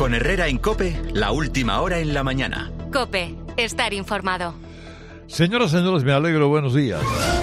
Con Herrera en COPE, la última hora en la mañana. COPE, estar informado. Señoras y señores, me alegro, buenos días.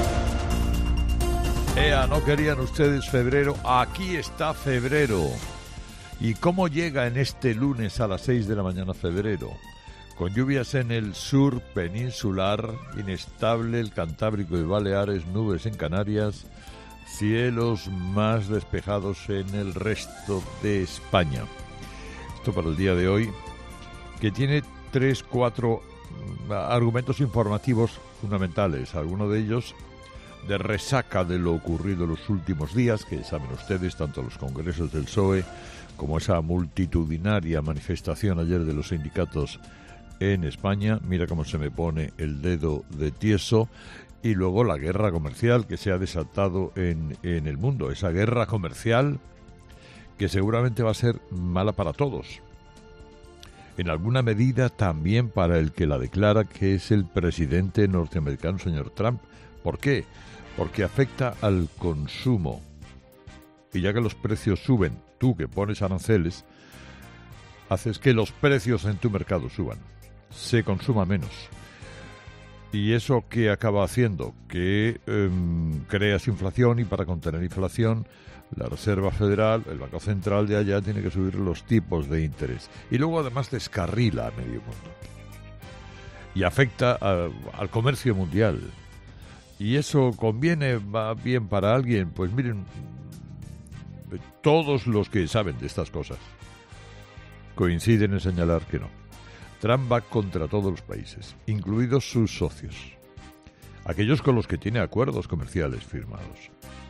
¿No querían ustedes febrero? Aquí está febrero. ¿Y cómo llega en este lunes a las 6 de la mañana febrero? Con lluvias en el sur peninsular, inestable el Cantábrico y Baleares, nubes en Canarias, cielos más despejados en el resto de España. Esto para el día de hoy, que tiene 4 argumentos informativos fundamentales, algunos de ellos de resaca de lo ocurrido en los últimos días, que saben ustedes, tanto los congresos del PSOE como esa multitudinaria manifestación ayer de los sindicatos en España. Mira cómo se me pone el dedo de tieso. Y luego la guerra comercial que se ha desatado en el mundo, esa guerra comercial que seguramente va a ser mala para todos. En alguna medida también para el que la declara, que es el presidente norteamericano, señor Trump. ¿Por qué? Porque afecta al consumo. Y ya que los precios suben, tú que pones aranceles, haces que los precios en tu mercado suban. Se consuma menos. ¿Y eso qué acaba haciendo? Que creas inflación, y para contener inflación, la Reserva Federal, el Banco Central de allá, tiene que subir los tipos de interés. Y luego además descarrila a medio mundo. Y afecta al comercio mundial. ¿Y eso conviene, va bien para alguien? Pues miren, todos los que saben de estas cosas coinciden en señalar que no. Trump va contra todos los países, incluidos sus socios, aquellos con los que tiene acuerdos comerciales firmados,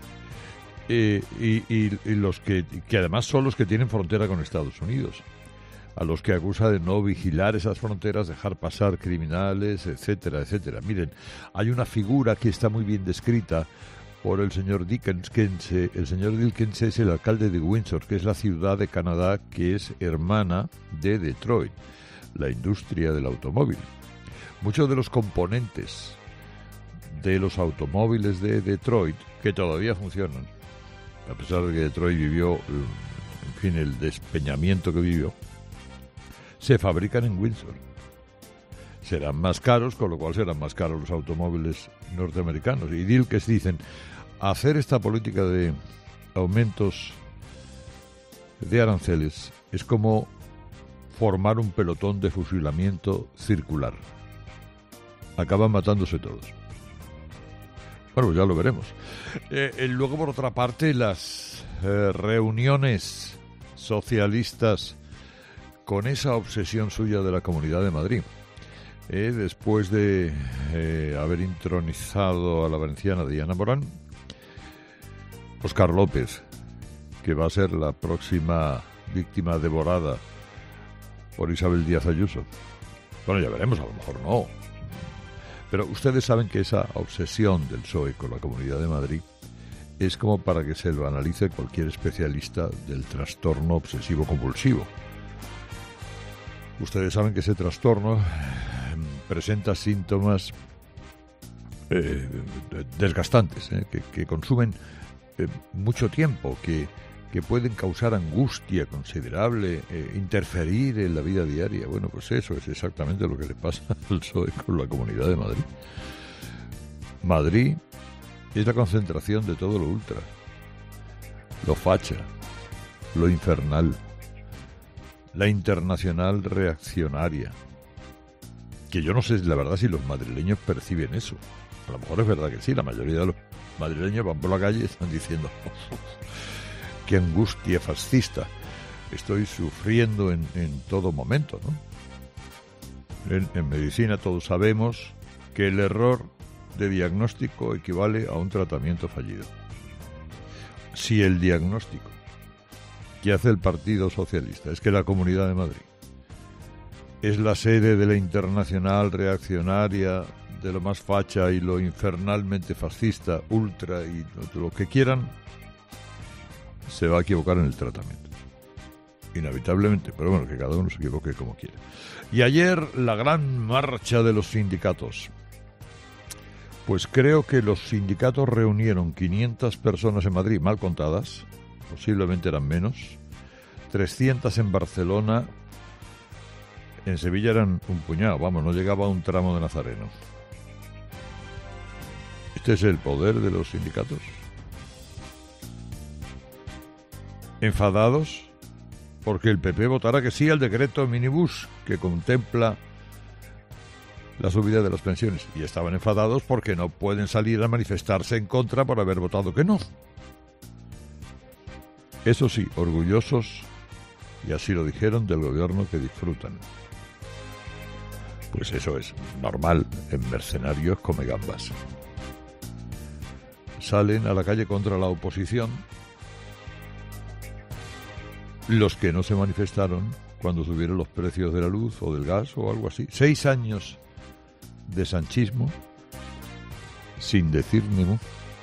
y los que además son los que tienen frontera con Estados Unidos, a los que acusa de no vigilar esas fronteras, dejar pasar criminales, etcétera, etcétera. Miren, hay una figura que está muy bien descrita por el señor Dickens. El señor Dickens es el alcalde de Windsor, que es la ciudad de Canadá que es hermana de Detroit, la industria del automóvil. Muchos de los componentes de los automóviles de Detroit, que todavía funcionan, a pesar de que Detroit vivió, en fin, el despeñamiento que vivió, se fabrican en Windsor. Serán más caros, con lo cual serán más caros los automóviles norteamericanos. Y Dickens dicen, hacer esta política de aumentos de aranceles es como formar un pelotón de fusilamiento circular. Acaban matándose todos. Bueno, ya lo veremos. Luego, por otra parte, las reuniones socialistas con esa obsesión suya de la Comunidad de Madrid. Después de haber intronizado a la valenciana Diana Morán, Óscar López, que va a ser la próxima víctima devorada por Isabel Díaz Ayuso. Bueno, ya veremos, a lo mejor no. Pero ustedes saben que esa obsesión del PSOE con la Comunidad de Madrid es como para que se lo analice cualquier especialista del trastorno obsesivo-compulsivo. Ustedes saben que ese trastorno presenta síntomas desgastantes, que consumen mucho tiempo, que pueden causar angustia considerable, interferir en la vida diaria. Bueno, pues eso es exactamente lo que le pasa al PSOE con la Comunidad de Madrid. Madrid es la concentración de todo lo ultra, lo facha, lo infernal, la internacional reaccionaria, que yo no sé, la verdad, si los madrileños perciben eso. A lo mejor es verdad que sí, la mayoría de los madrileños van por la calle y están diciendo qué angustia fascista estoy sufriendo en todo momento, ¿no? En medicina todos sabemos que el error de diagnóstico equivale a un tratamiento fallido. Si el diagnóstico que hace el Partido Socialista es que la Comunidad de Madrid es la sede de la internacional reaccionaria, de lo más facha y lo infernalmente fascista, ultra y lo que quieran, se va a equivocar en el tratamiento. Inevitablemente, pero bueno, que cada uno se equivoque como quiera. Y ayer la gran marcha de los sindicatos. Pues creo que los sindicatos reunieron 500 personas en Madrid, mal contadas, posiblemente eran menos, 300 en Barcelona En Sevilla eran un puñado, vamos, no llegaba a un tramo de Nazareno. ¿Este es el poder de los sindicatos? Enfadados porque el PP votará que sí al decreto minibús que contempla la subida de las pensiones. Y estaban enfadados porque no pueden salir a manifestarse en contra por haber votado que no. Eso sí, orgullosos, y así lo dijeron, del gobierno que disfrutan. Pues eso es normal en mercenarios come gambas. Salen a la calle contra la oposición los que no se manifestaron cuando subieron los precios de la luz o del gas o algo así. 6 años de sanchismo sin decir ni mu.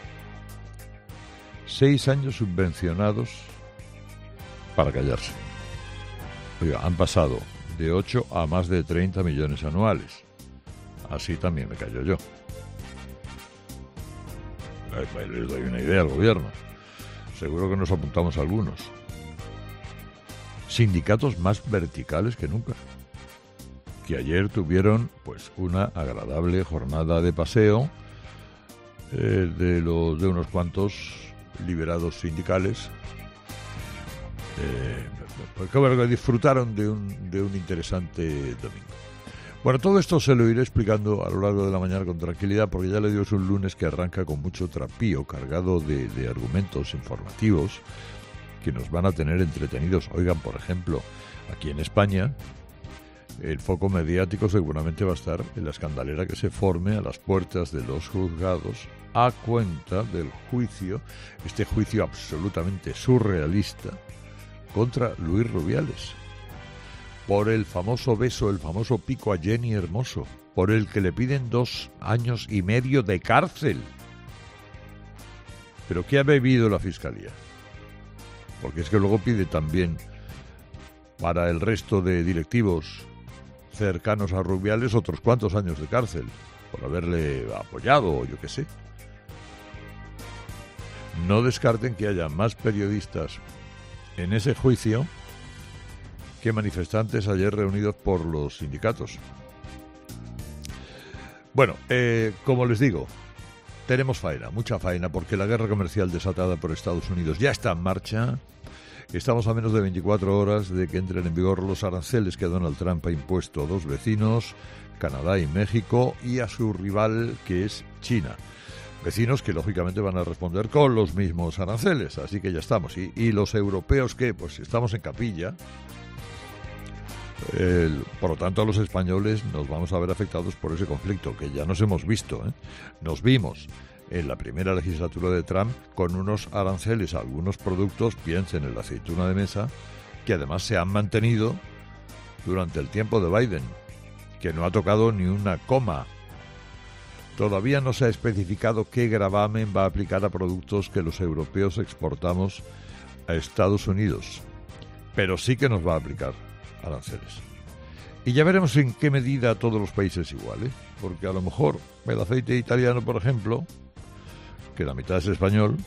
6 años subvencionados para callarse. Oiga, han pasado de 8 a más de 30 millones anuales. Así también me callo yo. Les doy una idea al gobierno. Seguro que nos apuntamos algunos. Sindicatos más verticales que nunca. Que ayer tuvieron pues una agradable jornada de paseo de unos cuantos liberados sindicales que disfrutaron de un interesante domingo. Bueno, todo esto se lo iré explicando a lo largo de la mañana con tranquilidad, porque ya le digo, es un lunes que arranca con mucho trapío, cargado de argumentos informativos que nos van a tener entretenidos. Oigan, por ejemplo, aquí en España, el foco mediático seguramente va a estar en la escandalera que se forme a las puertas de los juzgados a cuenta del juicio, este juicio absolutamente surrealista, contra Luis Rubiales, por el famoso beso, el famoso pico a Jenny Hermoso, por el que le piden 2 años y medio de cárcel. ¿Pero qué ha bebido la Fiscalía? Porque es que luego pide también para el resto de directivos cercanos a Rubiales otros cuantos años de cárcel, por haberle apoyado o yo qué sé. No descarten que haya más periodistas en ese juicio que manifestantes ayer reunidos por los sindicatos. Bueno, como les digo, tenemos faena, mucha faena, porque la guerra comercial desatada por Estados Unidos ya está en marcha. Estamos a menos de 24 horas de que entren en vigor los aranceles que Donald Trump ha impuesto a 2 vecinos, Canadá y México, y a su rival, que es China. Vecinos que lógicamente van a responder con los mismos aranceles, así que ya estamos. ¿Y los europeos qué? Pues estamos en capilla. Por lo tanto, los españoles nos vamos a ver afectados por ese conflicto, que ya nos hemos visto, ¿eh? Nos vimos en la primera legislatura de Trump con unos aranceles a algunos productos, piensen en la aceituna de mesa, que además se han mantenido durante el tiempo de Biden, que no ha tocado ni una coma. Todavía no se ha especificado qué gravamen va a aplicar a productos que los europeos exportamos a Estados Unidos, pero sí que nos va a aplicar aranceles. Y ya veremos en qué medida a todos los países igual, ¿eh? Porque a lo mejor el aceite italiano, por ejemplo, que la mitad es español,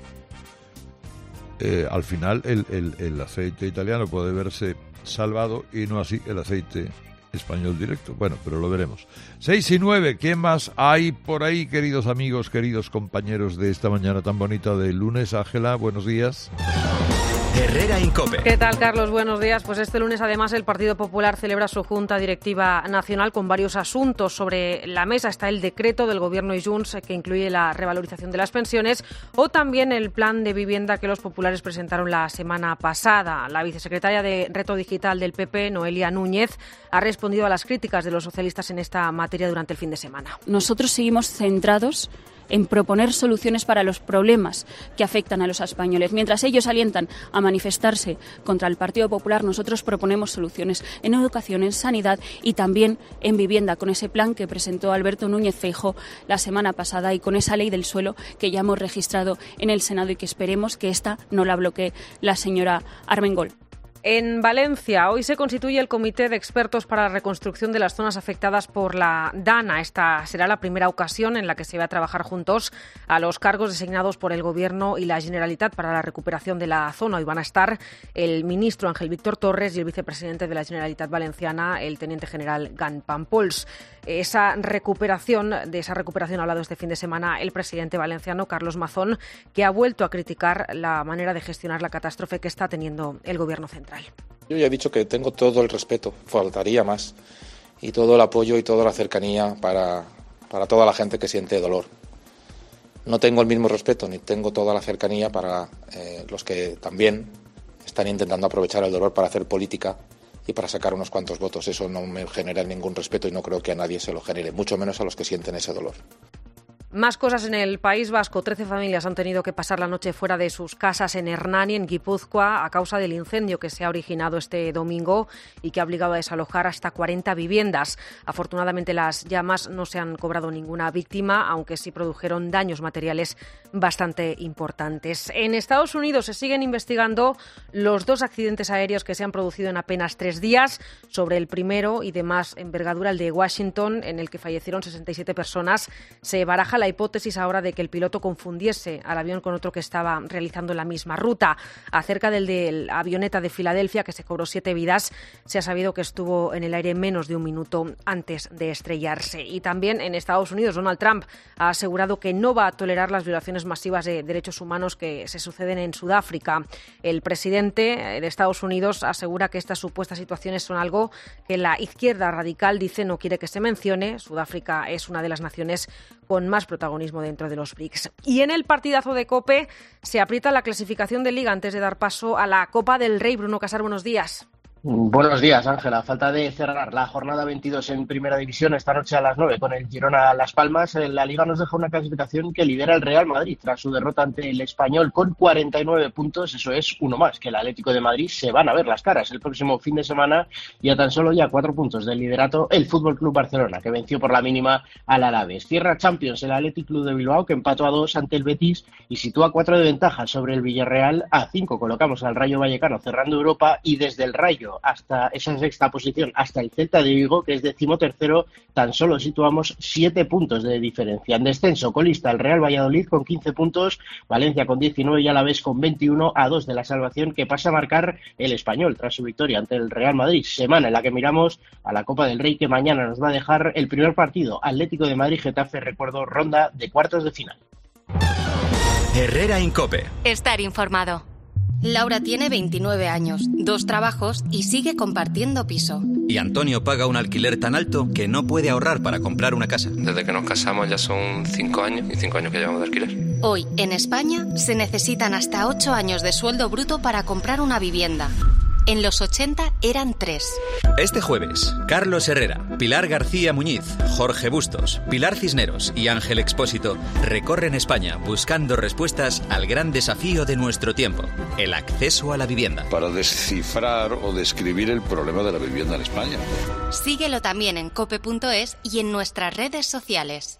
al final el aceite italiano puede verse salvado y no así el aceite español directo. Bueno, pero lo veremos. 6 y 9, ¿quién más hay por ahí, queridos amigos, queridos compañeros de esta mañana tan bonita de lunes? Ángela, buenos días. Herrera Incope. ¿Qué tal, Carlos? Buenos días. Pues este lunes, además, el Partido Popular celebra su Junta Directiva Nacional con varios asuntos sobre la mesa. Está el decreto del Gobierno y Junts que incluye la revalorización de las pensiones, o también el plan de vivienda que los populares presentaron la semana pasada. La vicesecretaria de Reto Digital del PP, Noelia Núñez, ha respondido a las críticas de los socialistas en esta materia durante el fin de semana. Nosotros seguimos centrados en proponer soluciones para los problemas que afectan a los españoles. Mientras ellos alientan a manifestarse contra el Partido Popular, nosotros proponemos soluciones en educación, en sanidad y también en vivienda, con ese plan que presentó Alberto Núñez Feijóo la semana pasada y con esa ley del suelo que ya hemos registrado en el Senado y que esperemos que esta no la bloquee la señora Armengol. En Valencia, hoy se constituye el Comité de Expertos para la Reconstrucción de las zonas afectadas por la Dana. Esta será la primera ocasión en la que se va a trabajar juntos a los cargos designados por el Gobierno y la Generalitat para la recuperación de la zona. Hoy van a estar el ministro Ángel Víctor Torres y el vicepresidente de la Generalitat Valenciana, el teniente general Gan Pampols. De esa recuperación ha hablado este fin de semana el presidente valenciano, Carlos Mazón, que ha vuelto a criticar la manera de gestionar la catástrofe que está teniendo el Gobierno central. Yo ya he dicho que tengo todo el respeto, faltaría más, y todo el apoyo y toda la cercanía para toda la gente que siente dolor. No tengo el mismo respeto ni tengo toda la cercanía para los que también están intentando aprovechar el dolor para hacer política y para sacar unos cuantos votos. Eso no me genera ningún respeto y no creo que a nadie se lo genere, mucho menos a los que sienten ese dolor. Más cosas en el País Vasco. 13 familias han tenido que pasar la noche fuera de sus casas en Hernani, en Guipúzcoa, a causa del incendio que se ha originado este domingo y que ha obligado a desalojar hasta 40 viviendas. Afortunadamente, las llamas no se han cobrado ninguna víctima, aunque sí produjeron daños materiales bastante importantes. En Estados Unidos se siguen investigando los 2 accidentes aéreos que se han producido en apenas 3 días. Sobre el primero y de más envergadura, el de Washington, en el que fallecieron 67 personas, se baraja la hipótesis ahora de que el piloto confundiese al avión con otro que estaba realizando la misma ruta. Acerca del de la avioneta de Filadelfia, que se cobró 7 vidas, se ha sabido que estuvo en el aire menos de un minuto antes de estrellarse. Y también en Estados Unidos, Donald Trump ha asegurado que no va a tolerar las violaciones masivas de derechos humanos que se suceden en Sudáfrica. El presidente de Estados Unidos asegura que estas supuestas situaciones son algo que la izquierda radical dice no quiere que se mencione. Sudáfrica es una de las naciones con más protagonismo dentro de los BRICS. Y en el partidazo de COPE se aprieta la clasificación de Liga antes de dar paso a la Copa del Rey. Bruno Casar, buenos días. Buenos días, Ángela. Falta de cerrar la jornada 22 en Primera División esta noche a las 9 con el Girona Las Palmas. La Liga nos deja una clasificación que lidera el Real Madrid tras su derrota ante el Español con 49 puntos. Eso es uno más que el Atlético de Madrid. Se van a ver las caras el próximo fin de semana y a tan solo ya 4 puntos del liderato el Fútbol Club Barcelona, que venció por la mínima al Alavés. Cierra Champions el Athletic Club de Bilbao, que empató a 2 ante el Betis y sitúa 4 de ventaja sobre el Villarreal. A 5 colocamos al Rayo Vallecano cerrando Europa, y desde el Rayo hasta esa sexta posición, hasta el Celta de Vigo, que es 13º, tan solo situamos 7 puntos de diferencia. En descenso, colista el Real Valladolid con 15 puntos, Valencia con 19 y Alavés con 21, a 2 de la salvación que pasa a marcar el Español tras su victoria ante el Real Madrid. Semana en la que miramos a la Copa del Rey, que mañana nos va a dejar el primer partido, Atlético de Madrid-Getafe, recuerdo, ronda de cuartos de final. Herrera en COPE. Estar informado. Laura tiene 29 años, 2 trabajos y sigue compartiendo piso. Y Antonio paga un alquiler tan alto que no puede ahorrar para comprar una casa. Desde que nos casamos ya son 5 años y 5 años que llevamos de alquiler. Hoy, en España, se necesitan hasta 8 años de sueldo bruto para comprar una vivienda. En los 80 eran 3. Este jueves, Carlos Herrera, Pilar García Muñiz, Jorge Bustos, Pilar Cisneros y Ángel Expósito recorren España buscando respuestas al gran desafío de nuestro tiempo, el acceso a la vivienda. Para descifrar o describir el problema de la vivienda en España. Síguelo también en cope.es y en nuestras redes sociales.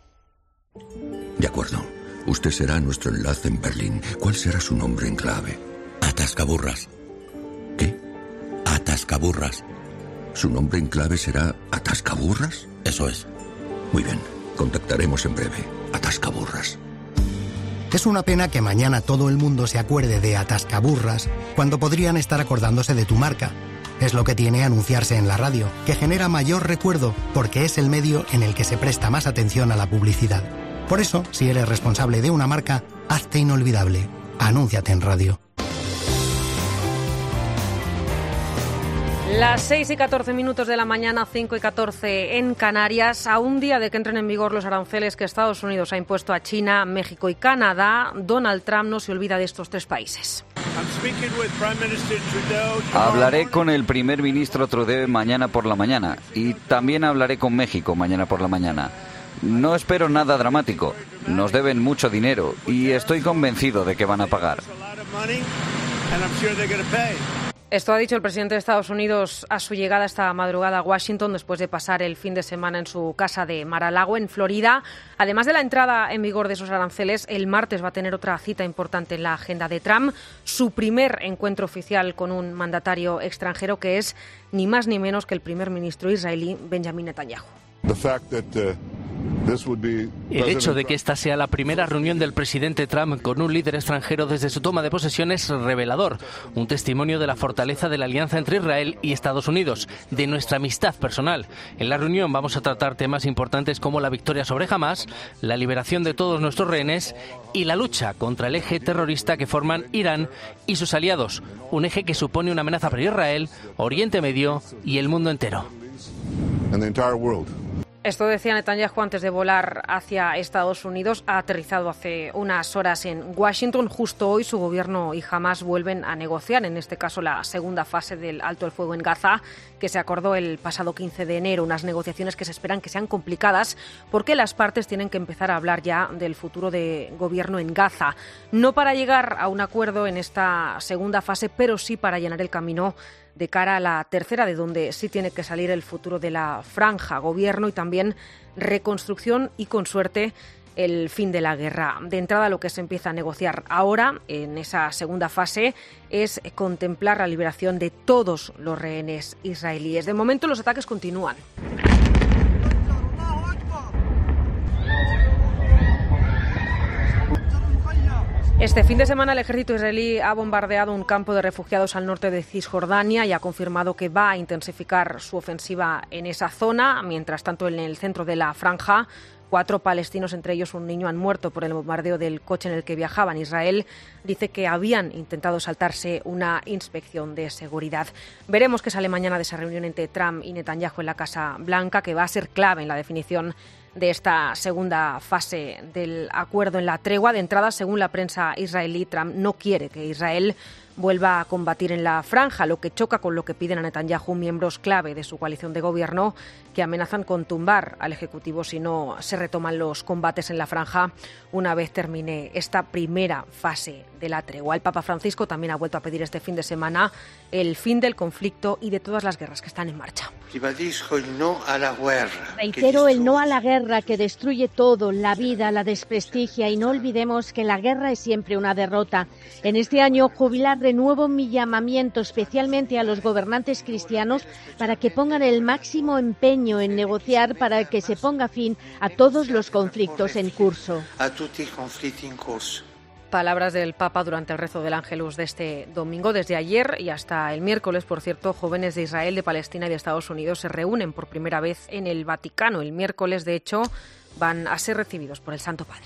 De acuerdo. Usted será nuestro enlace en Berlín. ¿Cuál será su nombre en clave? Atascaburras. ¿Qué? Atascaburras. ¿Su nombre en clave será Atascaburras? Eso es. Muy bien. Contactaremos en breve. Atascaburras. Es una pena que mañana todo el mundo se acuerde de Atascaburras cuando podrían estar acordándose de tu marca. Es lo que tiene anunciarse en la radio, que genera mayor recuerdo porque es el medio en el que se presta más atención a la publicidad. Por eso, si eres responsable de una marca, hazte inolvidable. Anúnciate en radio. Las 6:14 de la mañana, 5:14 en Canarias. A un día de que entren en vigor los aranceles que Estados Unidos ha impuesto a China, México y Canadá, Donald Trump no se olvida de estos 3 países. Hablaré con el primer ministro Trudeau mañana por la mañana y también hablaré con México mañana por la mañana. No espero nada dramático. Nos deben mucho dinero y estoy convencido de que van a pagar. Esto ha dicho el presidente de Estados Unidos a su llegada esta madrugada a Washington después de pasar el fin de semana en su casa de Mar-a-Lago, en Florida. Además de la entrada en vigor de esos aranceles, el martes va a tener otra cita importante en la agenda de Trump, su primer encuentro oficial con un mandatario extranjero que es ni más ni menos que el primer ministro israelí Benjamin Netanyahu. El hecho de que esta sea la primera reunión del presidente Trump con un líder extranjero desde su toma de posesión es revelador, un testimonio de la fortaleza de la alianza entre Israel y Estados Unidos, de nuestra amistad personal. En la reunión vamos a tratar temas importantes como la victoria sobre Hamás, la liberación de todos nuestros rehenes y la lucha contra el eje terrorista que forman Irán y sus aliados, un eje que supone una amenaza para Israel, Oriente Medio y el mundo entero. Esto decía Netanyahu antes de volar hacia Estados Unidos. Ha aterrizado hace unas horas en Washington. Justo hoy su gobierno y Hamás vuelven a negociar, en este caso la segunda fase del alto el fuego en Gaza, que se acordó el pasado 15 de enero. Unas negociaciones que se esperan que sean complicadas porque las partes tienen que empezar a hablar ya del futuro de gobierno en Gaza. No para llegar a un acuerdo en esta segunda fase, pero sí para llenar el camino de cara a la tercera, de donde sí tiene que salir el futuro de la franja, gobierno y también reconstrucción y, con suerte, el fin de la guerra. De entrada, lo que se empieza a negociar ahora, en esa segunda fase, es contemplar la liberación de todos los rehenes israelíes. De momento, los ataques continúan. Este fin de semana el ejército israelí ha bombardeado un campo de refugiados al norte de Cisjordania y ha confirmado que va a intensificar su ofensiva en esa zona. Mientras tanto, en el centro de la franja, 4 palestinos, entre ellos un niño, han muerto por el bombardeo del coche en el que viajaban. Israel dice que habían intentado saltarse una inspección de seguridad. Veremos qué sale mañana de esa reunión entre Trump y Netanyahu en la Casa Blanca, que va a ser clave en la definición de esta segunda fase del acuerdo en la tregua. De entrada, según la prensa israelí, Trump no quiere que Israel vuelva a combatir en la franja, lo que choca con lo que piden a Netanyahu miembros clave de su coalición de gobierno, que amenazan con tumbar al Ejecutivo si no se retoman los combates en la franja una vez termine esta primera fase de la tregua. El Papa Francisco también ha vuelto a pedir este fin de semana el fin del conflicto y de todas las guerras que están en marcha. Reitero el no a la guerra que destruye todo, la vida, la desprestigia, y no olvidemos que la guerra es siempre una derrota. En este año jubilar renuevo mi llamamiento especialmente a los gobernantes cristianos para que pongan el máximo empeño en negociar para que se ponga fin a todos los conflictos en curso. Palabras del Papa durante el rezo del Ángelus de este domingo. Desde ayer y hasta el miércoles, por cierto, jóvenes de Israel, de Palestina y de Estados Unidos se reúnen por primera vez en el Vaticano. El miércoles, de hecho, van a ser recibidos por el Santo Padre.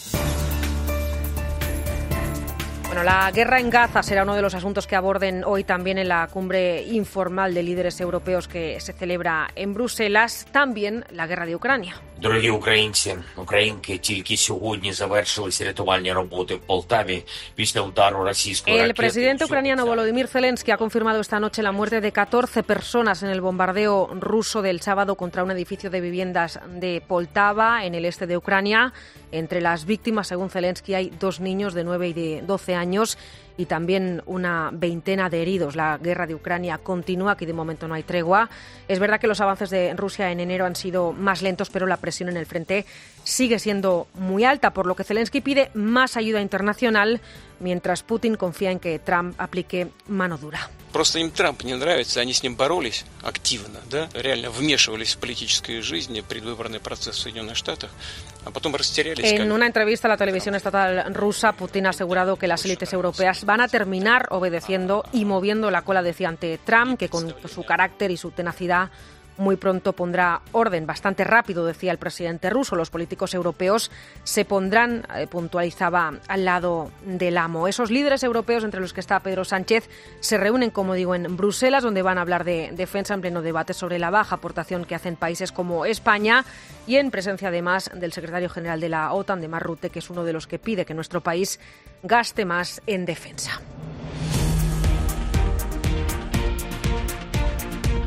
Bueno, la guerra en Gaza será uno de los asuntos que aborden hoy también en la cumbre informal de líderes europeos que se celebra en Bruselas. También la guerra de Ucrania. Дорогі українці, українки, тільки сьогодні завершились рятувальні роботи в Полтаві після удару російської ракети. El presidente ucraniano Volodymyr Zelensky ha confirmado esta noche la muerte de 14 personas en el bombardeo ruso del sábado contra un edificio de viviendas de Poltava, en el este de Ucrania. Entre las víctimas, según Zelensky, hay 2 niños de 9 y de 12 años y también una veintena de heridos. La guerra de Ucrania continúa, aquí de momento no hay tregua. Es verdad que los avances de Rusia en enero han sido más lentos, pero la presión en el frente sigue siendo muy alta, por lo que Zelensky pide más ayuda internacional, mientras Putin confía en que Trump aplique mano dura. Просто им Трамп не нравится, они с ним боролись активно, да, реально вмешивались в политическую жизнь, предвыборный процесс в Соединенных Штатах, а потом растерялись. En una entrevista a la televisión estatal rusa, Putin ha asegurado que las élites europeas van a terminar obedeciendo y moviendo la cola, decía, ante Trump, que con su carácter y su tenacidad muy pronto pondrá orden. Bastante rápido, decía el presidente ruso. Los políticos europeos se pondrán, puntualizaba, al lado del amo. Esos líderes europeos, entre los que está Pedro Sánchez, se reúnen, como digo, en Bruselas, donde van a hablar de defensa en pleno debate sobre la baja aportación que hacen países como España, y en presencia además del secretario general de la OTAN, de Mark Rutte, que es uno de los que pide que nuestro país gaste más en defensa.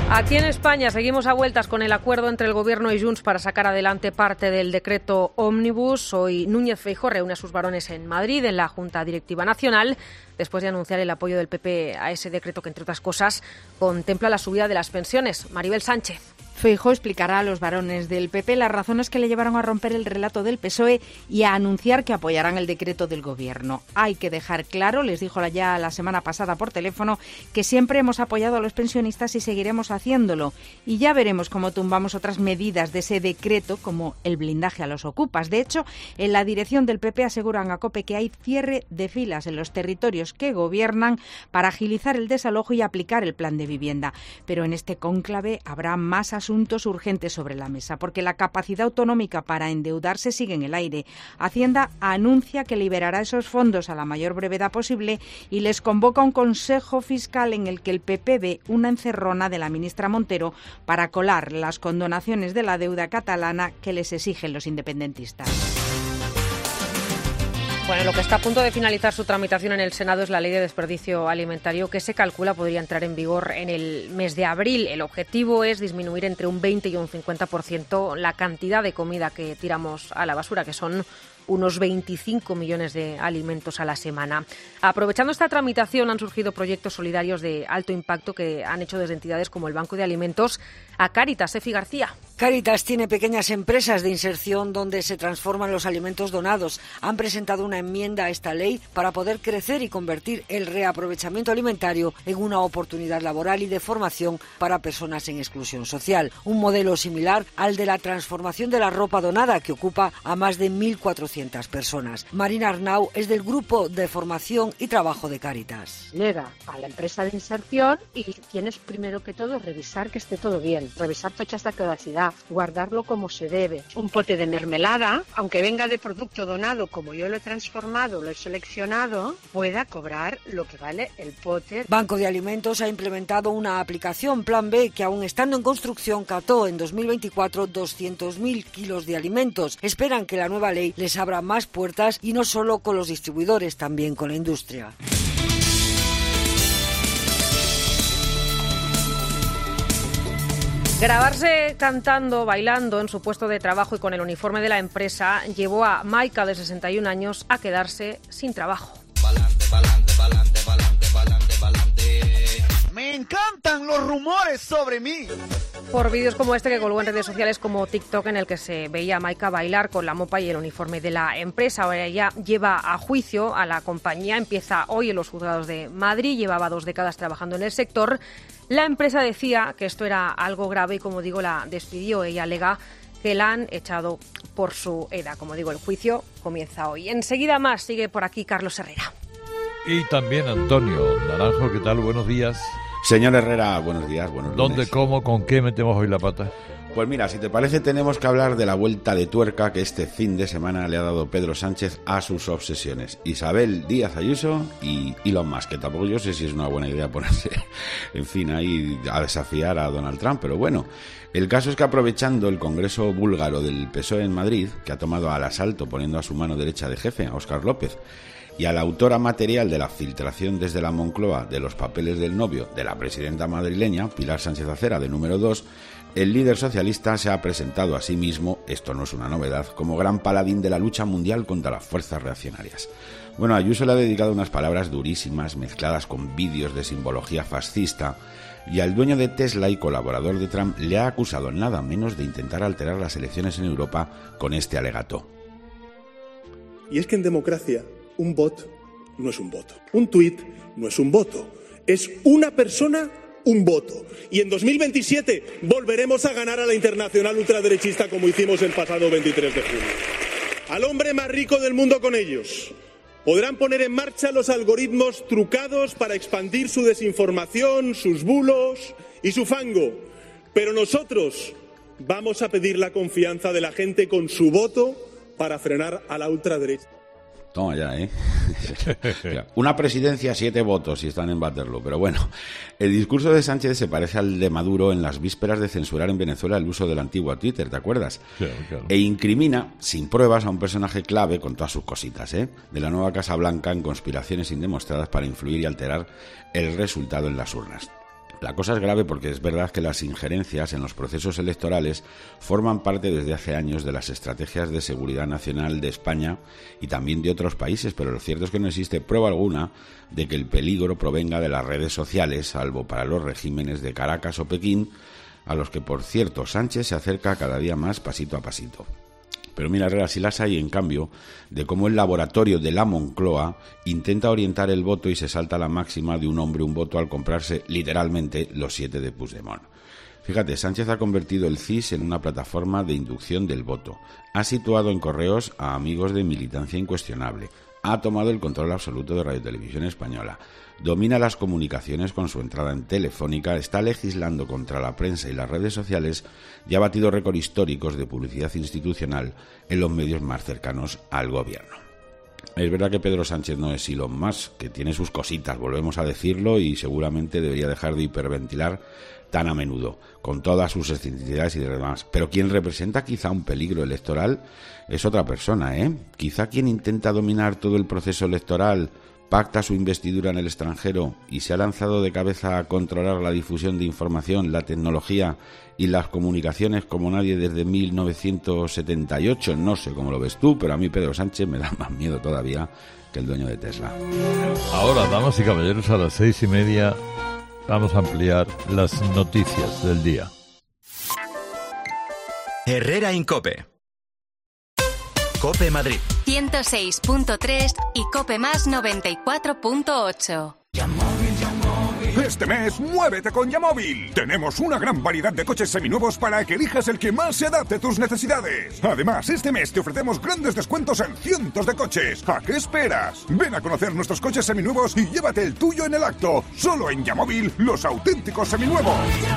Aquí en España seguimos a vueltas con el acuerdo entre el Gobierno y Junts para sacar adelante parte del decreto Ómnibus. Hoy Núñez Feijóo reúne a sus varones en Madrid, en la Junta Directiva Nacional, después de anunciar el apoyo del PP a ese decreto que, entre otras cosas, contempla la subida de las pensiones. Maribel Sánchez. Feijóo explicará a los varones del PP las razones que le llevaron a romper el relato del PSOE y a anunciar que apoyarán el decreto del Gobierno. Hay que dejar claro, les dijo ya la semana pasada por teléfono, que siempre hemos apoyado a los pensionistas y seguiremos haciéndolo. Y ya veremos cómo tumbamos otras medidas de ese decreto, como el blindaje a los ocupas. De hecho, en la dirección del PP aseguran a COPE que hay cierre de filas en los territorios que gobiernan para agilizar el desalojo y aplicar el plan de vivienda. Pero en este cónclave habrá más asuntos urgentes sobre la mesa, porque la capacidad autonómica para endeudarse sigue en el aire. Hacienda anuncia que liberará esos fondos a la mayor brevedad posible y les convoca un consejo fiscal en el que el PP ve una encerrona de la ministra Montero para colar las condonaciones de la deuda catalana que les exigen los independentistas. Bueno, lo que está a punto de finalizar su tramitación en el Senado es la Ley de Desperdicio Alimentario, que se calcula podría entrar en vigor en el mes de abril. El objetivo es disminuir entre un 20 y un 50% la cantidad de comida que tiramos a la basura, que son unos 25 millones de alimentos a la semana. Aprovechando esta tramitación han surgido proyectos solidarios de alto impacto que han hecho desde entidades como el Banco de Alimentos a Cáritas. Efi García. Cáritas tiene pequeñas empresas de inserción donde se transforman los alimentos donados. Han presentado una enmienda a esta ley para poder crecer y convertir el reaprovechamiento alimentario en una oportunidad laboral y de formación para personas en exclusión social. Un modelo similar al de la transformación de la ropa donada, que ocupa a más de 1.400 personas. Marina Arnau es del grupo de formación y trabajo de Cáritas. Llega a la empresa de inserción y tienes primero que todo revisar que esté todo bien, revisar fechas de caducidad, guardarlo como se debe. Un pote de mermelada, aunque venga de producto donado, como yo lo he transformado, lo he seleccionado, pueda cobrar lo que vale el pote. Banco de Alimentos ha implementado una aplicación Plan B que, aún estando en construcción, captó en 2024 200.000 kilos de alimentos. Esperan que la nueva ley les abra más puertas y no solo con los distribuidores, también con la industria. Grabarse cantando, bailando en su puesto de trabajo y con el uniforme de la empresa llevó a Maika, de 61 años, a quedarse sin trabajo. Me encantan los rumores sobre mí. Por vídeos como este que colgó en redes sociales como TikTok, en el que se veía a Maika bailar con la mopa y el uniforme de la empresa. Ahora ella lleva a juicio a la compañía, empieza hoy en los juzgados de Madrid, llevaba 2 décadas trabajando en el sector. La empresa decía que esto era algo grave y, como digo, la despidió. Ella alega que la han echado por su edad. Como digo, el juicio comienza hoy. Enseguida más, sigue por aquí Carlos Herrera. Y también Antonio Naranjo, ¿qué tal? Buenos días. Señor Herrera, buenos días, buenos lunes. ¿Dónde, cómo, con qué metemos hoy la pata? Pues mira, si te parece, tenemos que hablar de la vuelta de tuerca que este fin de semana le ha dado Pedro Sánchez a sus obsesiones. Isabel Díaz Ayuso y Elon Musk, que tampoco yo sé si es una buena idea ponerse, en fin, ahí a desafiar a Donald Trump, pero bueno. El caso es que, aprovechando el Congreso búlgaro del PSOE en Madrid, que ha tomado al asalto poniendo a su mano derecha de jefe, a Óscar López, y a la autora material de la filtración desde la Moncloa de los papeles del novio de la presidenta madrileña, Pilar Sánchez Acera, de número 2, el líder socialista se ha presentado a sí mismo, esto no es una novedad, como gran paladín de la lucha mundial contra las fuerzas reaccionarias. Bueno, Ayuso le ha dedicado unas palabras durísimas, mezcladas con vídeos de simbología fascista, y al dueño de Tesla y colaborador de Trump le ha acusado nada menos de intentar alterar las elecciones en Europa con este alegato. Y es que en democracia un bot no es un voto. Un tuit no es un voto. Es una persona, un voto. Y en 2027 volveremos a ganar a la internacional ultraderechista como hicimos el pasado 23 de junio. Al hombre más rico del mundo con ellos. Podrán poner en marcha los algoritmos trucados para expandir su desinformación, sus bulos y su fango. Pero nosotros vamos a pedir la confianza de la gente con su voto para frenar a la ultraderecha. Toma ya, ¿eh? Una presidencia, 7 votos si están en Waterloo. Pero bueno, el discurso de Sánchez se parece al de Maduro en las vísperas de censurar en Venezuela el uso del antiguo Twitter, ¿te acuerdas? Claro, claro. E incrimina, sin pruebas, a un personaje clave con todas sus cositas, ¿eh? De la nueva Casa Blanca en conspiraciones indemostradas para influir y alterar el resultado en las urnas. La cosa es grave porque es verdad que las injerencias en los procesos electorales forman parte desde hace años de las estrategias de seguridad nacional de España y también de otros países, pero lo cierto es que no existe prueba alguna de que el peligro provenga de las redes sociales, salvo para los regímenes de Caracas o Pekín, a los que, por cierto, Sánchez se acerca cada día más pasito a pasito. Pero mira, Herrera, si las hay, en cambio, de cómo el laboratorio de la Moncloa intenta orientar el voto y se salta la máxima de un hombre un voto al comprarse, literalmente, los 7 de Puigdemont. Fíjate, Sánchez ha convertido el CIS en una plataforma de inducción del voto. Ha situado en correos a amigos de militancia incuestionable. Ha tomado el control absoluto de Radio Televisión Española. Domina las comunicaciones con su entrada en Telefónica, está legislando contra la prensa y las redes sociales y ha batido récords históricos de publicidad institucional en los medios más cercanos al gobierno. Es verdad que Pedro Sánchez no es Elon Musk, que tiene sus cositas, volvemos a decirlo, y seguramente debería dejar de hiperventilar tan a menudo, con todas sus excentricidades y demás. Pero quien representa quizá un peligro electoral es otra persona, Quizá quien intenta dominar todo el proceso electoral, pacta su investidura en el extranjero y se ha lanzado de cabeza a controlar la difusión de información, la tecnología y las comunicaciones como nadie desde 1978. No sé cómo lo ves tú, pero a mí Pedro Sánchez me da más miedo todavía que el dueño de Tesla. Ahora, damas y caballeros, a las 6:30 vamos a ampliar las noticias del día. Herrera Incope. Cope Madrid 106.3 y Cope Más 94.8. Este mes, muévete con Yamóvil. Tenemos una gran variedad de coches seminuevos para que elijas el que más se adapte a tus necesidades. Además, este mes te ofrecemos grandes descuentos en cientos de coches. ¿A qué esperas? Ven a conocer nuestros coches seminuevos y llévate el tuyo en el acto. Solo en Yamóvil, los auténticos seminuevos.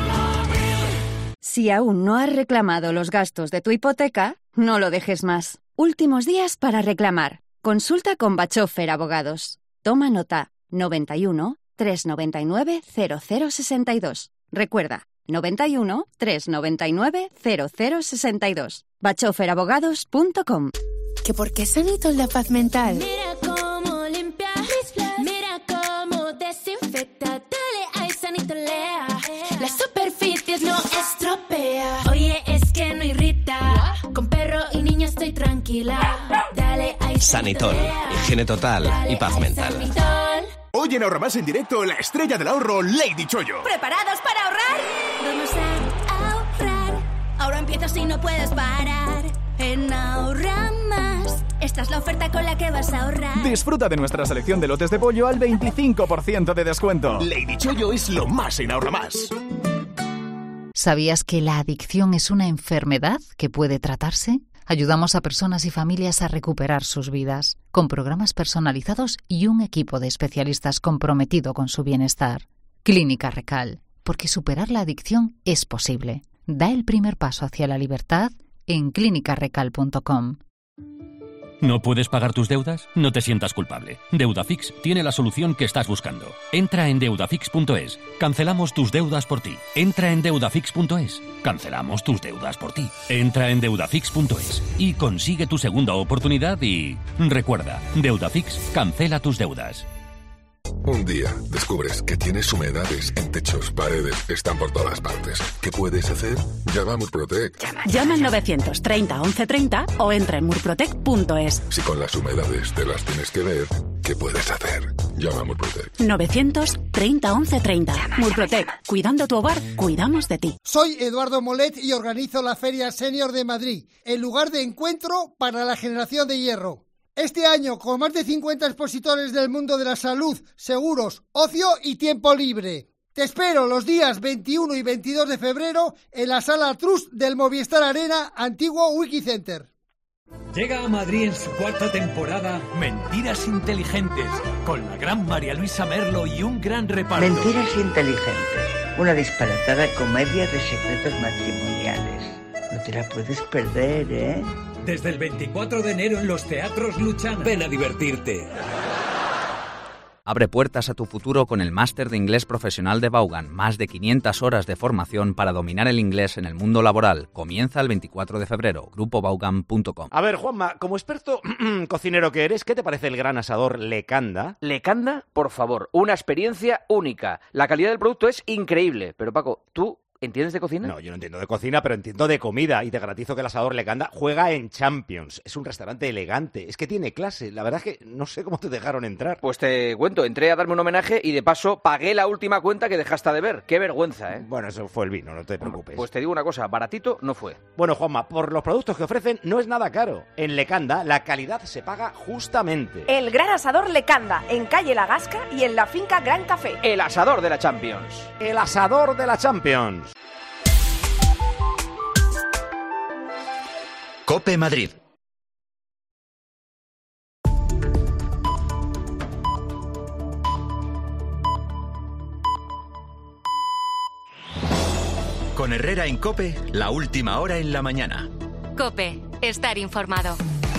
Si aún no has reclamado los gastos de tu hipoteca, no lo dejes más. Últimos días para reclamar. Consulta con Bachofer Abogados. Toma nota. 91 399 0062. Recuerda, 91 399 0062. bachoferabogados.com. ¿Que por qué Sanitol da paz mental? Mira cómo limpia, mira cómo desinfecta. Dale a Sanitolea, las superficies no estropea. Oye, es que no irrita, con perro y niño estoy tranquila. Dale a Sanitol, higiene total y paz mental. Hoy en Ahorramás en directo, la estrella del ahorro, Lady Chollo. ¿Preparados para ahorrar? Vamos a ahorrar. Ahora empiezas y no puedes parar. En Ahorramás, esta es la oferta con la que vas a ahorrar. Disfruta de nuestra selección de lotes de pollo al 25% de descuento. Lady Chollo es lo más en Ahorramás. ¿Sabías que la adicción es una enfermedad que puede tratarse? Ayudamos a personas y familias a recuperar sus vidas, con programas personalizados y un equipo de especialistas comprometido con su bienestar. Clínica Recal, porque superar la adicción es posible. Da el primer paso hacia la libertad en clinicarecal.com. ¿No puedes pagar tus deudas? No te sientas culpable. Deudafix tiene la solución que estás buscando. Entra en deudafix.es. Cancelamos tus deudas por ti. Entra en deudafix.es. Cancelamos tus deudas por ti. Entra en deudafix.es y consigue tu segunda oportunidad y... Recuerda, Deudafix cancela tus deudas. Un día descubres que tienes humedades en techos, paredes, están por todas partes. ¿Qué puedes hacer? Llama a Murprotec. Llama al 930 1130 o entra en murprotec.es. Si con las humedades te las tienes que ver, ¿qué puedes hacer? Llama a Murprotec. 930 1130. Murprotec. Cuidando tu hogar, cuidamos de ti. Soy Eduardo Molet y organizo la Feria Senior de Madrid, el lugar de encuentro para la generación de hierro. Este año, con más de 50 expositores del mundo de la salud, seguros, ocio y tiempo libre. Te espero los días 21 y 22 de febrero en la Sala Trust del Movistar Arena, antiguo Wikicenter. Llega a Madrid en su cuarta temporada Mentiras Inteligentes, con la gran María Luisa Merlo y un gran reparto. Mentiras Inteligentes, una disparatada comedia de secretos matrimoniales. No te la puedes perder, ¿eh? Desde el 24 de enero en los teatros Luchana. Ven a divertirte. Abre puertas a tu futuro con el Máster de Inglés Profesional de Vaughan. Más de 500 horas de formación para dominar el inglés en el mundo laboral. Comienza el 24 de febrero. GrupoVaughan.com. A ver, Juanma, como experto cocinero que eres, ¿qué te parece el gran asador Lecanda? ¿Lecanda? Por favor, una experiencia única. La calidad del producto es increíble. Pero Paco, ¿tú entiendes de cocina? No, yo no entiendo de cocina, pero entiendo de comida. Y te garantizo que el asador Lecanda juega en Champions. Es un restaurante elegante. Es que tiene clase. La verdad es que no sé cómo te dejaron entrar. Pues te cuento, entré a darme un homenaje y de paso pagué la última cuenta que dejaste de ver. Qué vergüenza, ¿eh? Bueno, eso fue el vino, no te preocupes. Pues te digo una cosa, baratito no fue. Bueno, Juanma, por los productos que ofrecen no es nada caro. En Lecanda la calidad se paga justamente. El gran asador Lecanda, en calle La Gasca y en la finca Gran Café. El asador de la Champions. El asador de la Champions. COPE Madrid. Con Herrera en COPE, la última hora en la mañana. COPE, estar informado.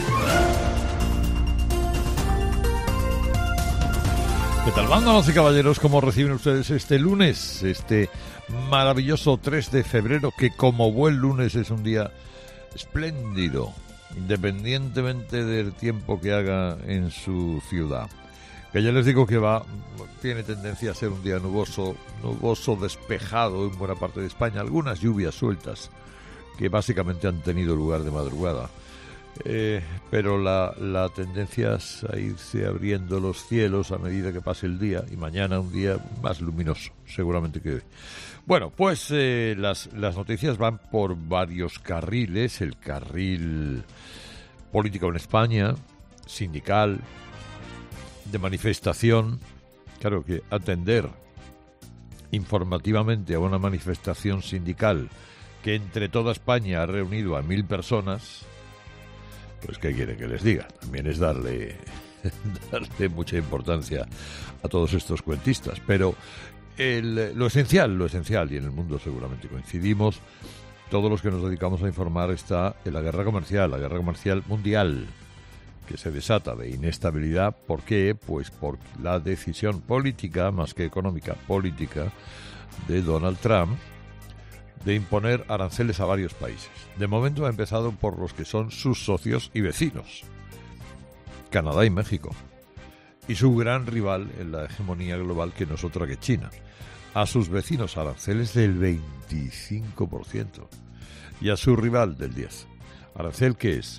¿Qué tal, damas y caballeros? ¿Cómo reciben ustedes este lunes? Este maravilloso 3 de febrero, que como buen lunes es un día espléndido, independientemente del tiempo que haga en su ciudad. Que ya les digo que tiene tendencia a ser un día nuboso, despejado en buena parte de España. Algunas lluvias sueltas que básicamente han tenido lugar de madrugada. Pero la tendencia es a irse abriendo los cielos a medida que pase el día, y mañana un día más luminoso, seguramente que hoy. Bueno, pues las noticias van por varios carriles. El carril político en España, sindical, de manifestación. Claro que atender informativamente a una manifestación sindical que entre toda España ha reunido a 1.000 personas, pues ¿qué quiere que les diga? También es darle mucha importancia a todos estos cuentistas. Pero lo esencial, y en el mundo seguramente coincidimos, todos los que nos dedicamos a informar, está en la guerra comercial mundial, que se desata de inestabilidad. ¿Por qué? Pues por la decisión política, más que económica, política, de Donald Trump, de imponer aranceles a varios países. De momento ha empezado por los que son sus socios y vecinos, Canadá y México, y su gran rival en la hegemonía global, que no es otra que China. A sus vecinos aranceles del 25% y a su rival del 10%. ¿Arancel qué es?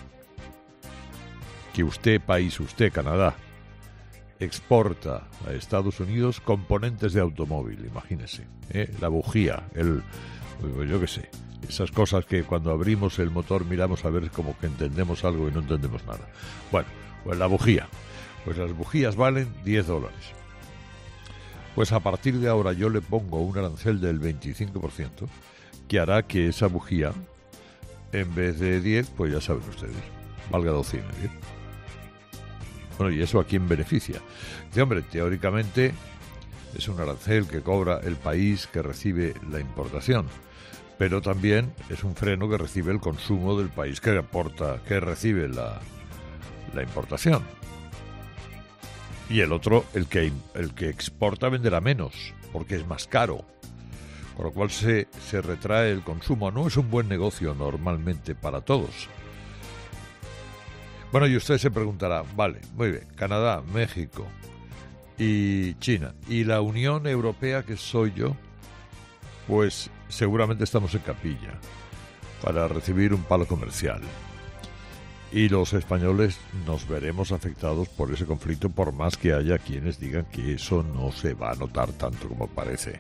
Que usted, Canadá, exporta a Estados Unidos componentes de automóvil, imagínese, la bujía, yo qué sé, esas cosas que cuando abrimos el motor miramos a ver como que entendemos algo y no entendemos nada. Bueno, pues la bujía, pues las bujías valen $10. Pues a partir de ahora yo le pongo un arancel del 25%, que hará que esa bujía, en vez de 10, pues ya saben ustedes, valga 12,5. Bueno, ¿y eso a quién beneficia? Dice, hombre, teóricamente es un arancel que cobra el país que recibe la importación, pero también es un freno que recibe el consumo del país que recibe la importación. Y el otro, el que exporta, venderá menos, porque es más caro, con lo cual se retrae el consumo. No es un buen negocio normalmente para todos. Bueno, y usted se preguntará, vale, muy bien, Canadá, México y China, y la Unión Europea, que soy yo, pues seguramente estamos en capilla para recibir un palo comercial. Y los españoles nos veremos afectados por ese conflicto, por más que haya quienes digan que eso no se va a notar tanto como parece.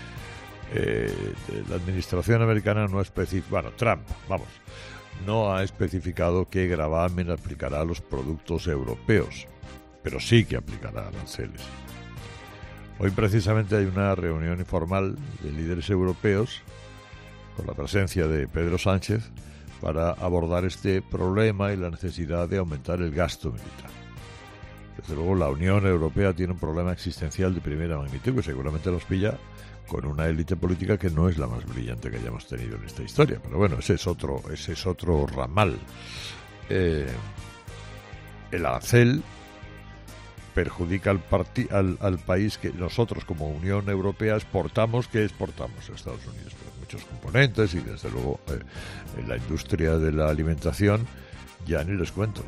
La administración americana no Trump, no ha especificado qué gravamen aplicará a los productos europeos, pero sí que aplicará aranceles. Hoy precisamente hay una reunión informal de líderes europeos con la presencia de Pedro Sánchez para abordar este problema y la necesidad de aumentar el gasto militar. Desde luego la Unión Europea tiene un problema existencial de primera magnitud que seguramente nos pilla con una élite política que no es la más brillante que hayamos tenido en esta historia. Pero bueno, ese es otro ramal. El arancel perjudica al país que nosotros como Unión Europea exportamos. ¿Qué exportamos a Estados Unidos? Pues muchos componentes y desde luego en la industria de la alimentación ya ni les cuento.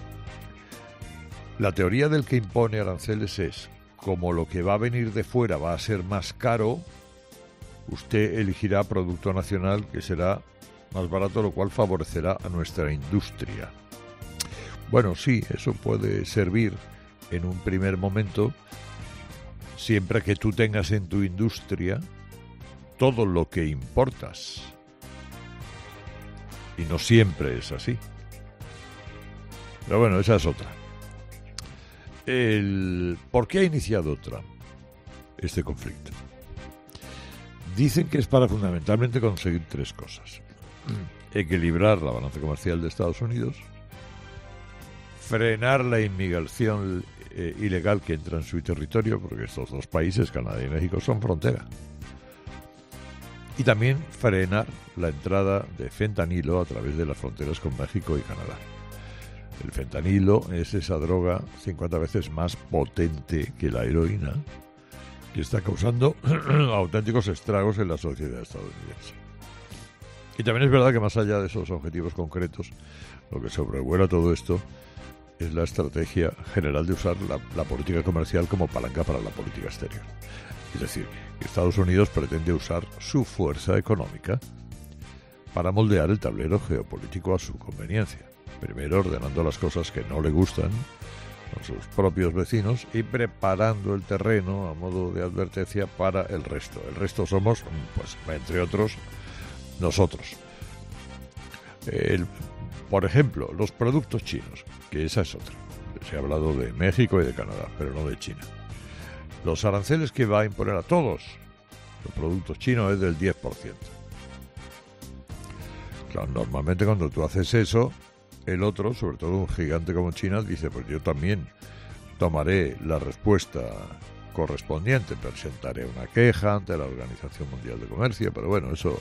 La teoría del que impone aranceles es, como lo que va a venir de fuera va a ser más caro, usted elegirá producto nacional que será más barato, lo cual favorecerá a nuestra industria. Bueno, sí, eso puede servir en un primer momento, siempre que tú tengas en tu industria todo lo que importas. Y no siempre es así. Pero bueno, esa es otra. ¿Por qué ha iniciado Trump este conflicto? Dicen que es para fundamentalmente conseguir tres cosas. Equilibrar la balanza comercial de Estados Unidos, frenar la inmigración ilegal que entra en su territorio, porque estos dos países, Canadá y México, son frontera. Y también frenar la entrada de fentanilo a través de las fronteras con México y Canadá. El fentanilo es esa droga 50 veces más potente que la heroína, que está causando auténticos estragos en la sociedad estadounidense. Y también es verdad que más allá de esos objetivos concretos, lo que sobrevuela todo esto es la estrategia general de usar la política comercial como palanca para la política exterior. Es decir, que Estados Unidos pretende usar su fuerza económica para moldear el tablero geopolítico a su conveniencia. Primero ordenando las cosas que no le gustan con sus propios vecinos y preparando el terreno a modo de advertencia para el resto. El resto somos, pues, entre otros, nosotros. Por ejemplo, los productos chinos, que esa es otra. Se ha hablado de México y de Canadá, pero no de China. Los aranceles que va a imponer a todos los productos chinos es del 10%. Claro, normalmente cuando tú haces eso, el otro, sobre todo un gigante como China, dice, pues yo también tomaré la respuesta correspondiente, presentaré una queja ante la Organización Mundial de Comercio, pero bueno, eso...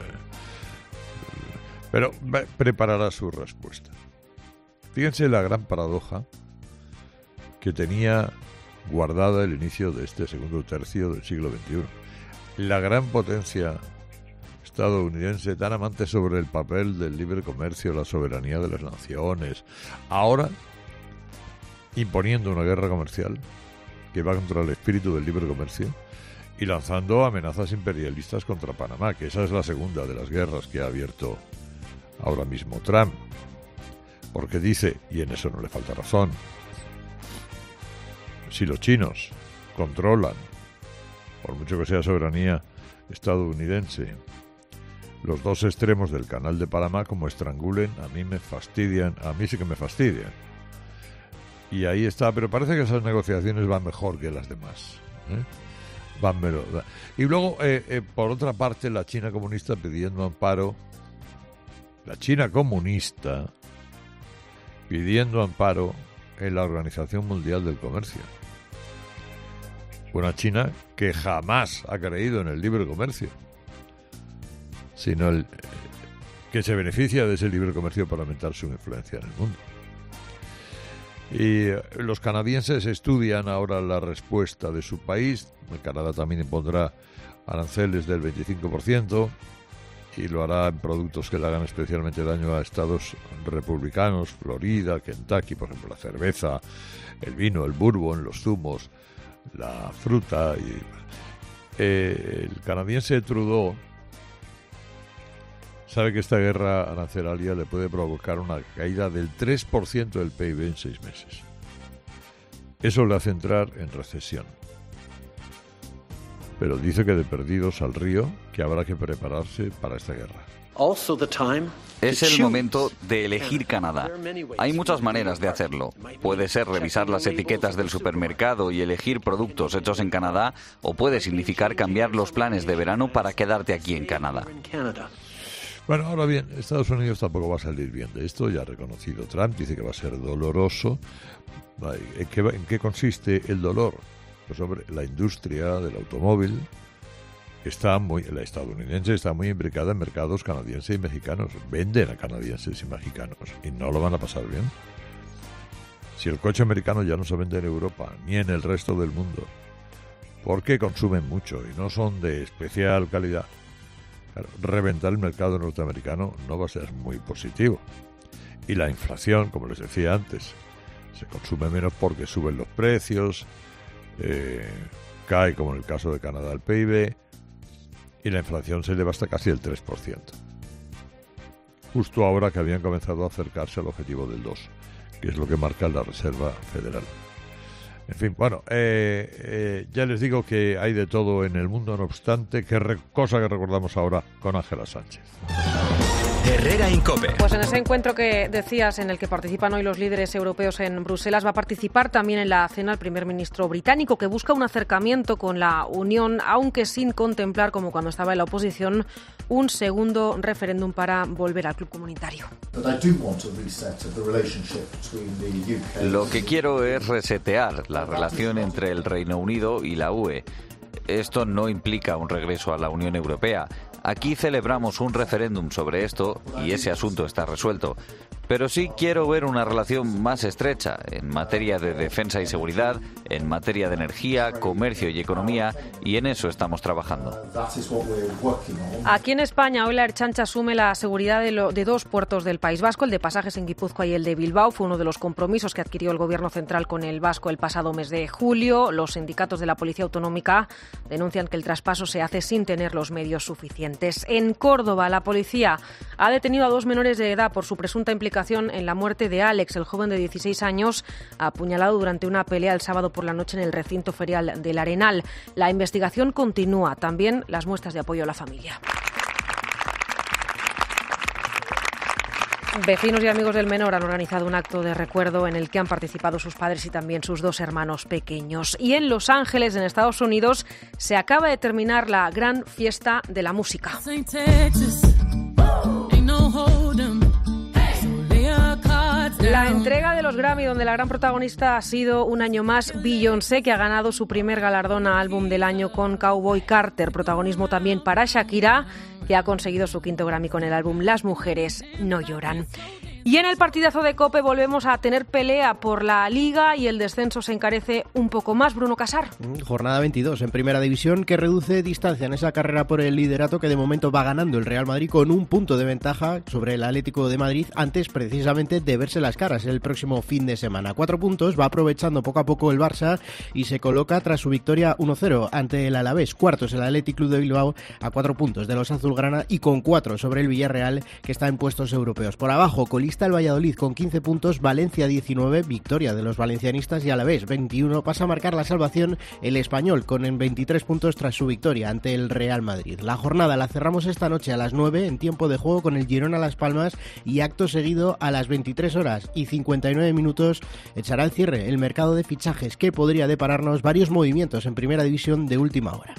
pero preparará su respuesta. Fíjense la gran paradoja que tenía guardada el inicio de este segundo tercio del siglo XXI. La gran potencia estadounidense, tan amante sobre el papel del libre comercio, la soberanía de las naciones, ahora imponiendo una guerra comercial que va contra el espíritu del libre comercio y lanzando amenazas imperialistas contra Panamá, que esa es la segunda de las guerras que ha abierto ahora mismo Trump, porque dice, y en eso no le falta razón, si los chinos controlan, por mucho que sea soberanía estadounidense, los dos extremos del canal de Panamá, como estrangulen, a mí me fastidian, a mí sí que me fastidian. Y ahí está, pero parece que esas negociaciones van mejor que las demás. Van mejor. Y luego, por otra parte, la China comunista pidiendo amparo, en la Organización Mundial del Comercio. Una China que jamás ha creído en el libre comercio, sino que se beneficia de ese libre comercio para aumentar su influencia en el mundo. Y los canadienses estudian ahora la respuesta de su país. Canadá también impondrá aranceles del 25% y lo hará en productos que le hagan especialmente daño a estados republicanos, Florida, Kentucky, por ejemplo, la cerveza, el vino, el bourbon, los zumos, la fruta. Y el canadiense Trudeau sabe que esta guerra arancelaria le puede provocar una caída del 3% del PIB en 6 meses. Eso le hace entrar en recesión. Pero dice que de perdidos al río, que habrá que prepararse para esta guerra. Es el momento de elegir Canadá. Hay muchas maneras de hacerlo. Puede ser revisar las etiquetas del supermercado y elegir productos hechos en Canadá, o puede significar cambiar los planes de verano para quedarte aquí en Canadá. Bueno, ahora bien, Estados Unidos tampoco va a salir bien de esto, ya ha reconocido Trump, dice que va a ser doloroso. ¿En qué consiste el dolor? Pues hombre, la industria del automóvil la estadounidense está muy imbricada en mercados canadienses y mexicanos. Venden a canadienses y mexicanos y no lo van a pasar bien. Si el coche americano ya no se vende en Europa ni en el resto del mundo, porque consumen mucho y no son de especial calidad, claro, reventar el mercado norteamericano no va a ser muy positivo. Y la inflación, como les decía antes, se consume menos porque suben los precios, cae, como en el caso de Canadá, el PIB, y la inflación se eleva hasta casi el 3%. Justo ahora que habían comenzado a acercarse al objetivo del 2%, que es lo que marca la Reserva Federal. En fin, bueno, ya les digo que hay de todo en el mundo, no obstante, cosa que recordamos ahora con Ángela Sánchez. Herrera Incope. Pues en ese encuentro que decías, en el que participan hoy los líderes europeos en Bruselas, va a participar también en la cena el primer ministro británico, que busca un acercamiento con la Unión, aunque sin contemplar, como cuando estaba en la oposición, un segundo referéndum para volver al club comunitario. Lo que quiero es resetear la relación entre el Reino Unido y la UE. Esto no implica un regreso a la Unión Europea. Aquí celebramos un referéndum sobre esto y ese asunto está resuelto. Pero sí quiero ver una relación más estrecha en materia de defensa y seguridad, en materia de energía, comercio y economía, y en eso estamos trabajando. Aquí en España, hoy la Ertzaintza asume la seguridad de dos puertos del País Vasco, el de Pasajes en Guipúzcoa y el de Bilbao. Fue uno de los compromisos que adquirió el Gobierno central con el vasco el pasado mes de julio. Los sindicatos de la Policía Autonómica denuncian que el traspaso se hace sin tener los medios suficientes. En Córdoba, la policía ha detenido a 2 menores de edad por su presunta implicación en la muerte de Alex, el joven de 16 años, apuñalado durante una pelea el sábado por la noche en el recinto ferial del Arenal. La investigación continúa, también las muestras de apoyo a la familia. Vecinos y amigos del menor han organizado un acto de recuerdo en el que han participado sus padres y también sus 2 hermanos pequeños. Y en Los Ángeles, en Estados Unidos, se acaba de terminar la gran fiesta de la música. La entrega de los Grammy, donde la gran protagonista ha sido un año más Beyoncé, que ha ganado su primer galardón a álbum del año con Cowboy Carter. Protagonismo también para Shakira, que ha conseguido su 5º Grammy con el álbum Las mujeres no lloran. Y en el partidazo de COPE volvemos a tener pelea por la Liga y el descenso se encarece un poco más. Bruno Casar. Jornada 22 en Primera División, que reduce distancia en esa carrera por el liderato, que de momento va ganando el Real Madrid con 1 punto de ventaja sobre el Atlético de Madrid, antes precisamente de verse las caras el próximo fin de semana. 4 puntos va aprovechando poco a poco el Barça y se coloca tras su victoria 1-0 ante el Alavés. Cuartos el Athletic Club de Bilbao a 4 puntos de los azulgrana y con 4 sobre el Villarreal, que está en puestos europeos. Por abajo, colista el Valladolid con 15 puntos, Valencia 19, victoria de los valencianistas, y Alavés 21, pasa a marcar la salvación el Español con 23 puntos tras su victoria ante el Real Madrid. La jornada la cerramos esta noche a las 9 en tiempo de juego con el Girona Las Palmas, y acto seguido a las 23 horas y 59 minutos echará el cierre el mercado de fichajes, que podría depararnos varios movimientos en Primera División de última hora.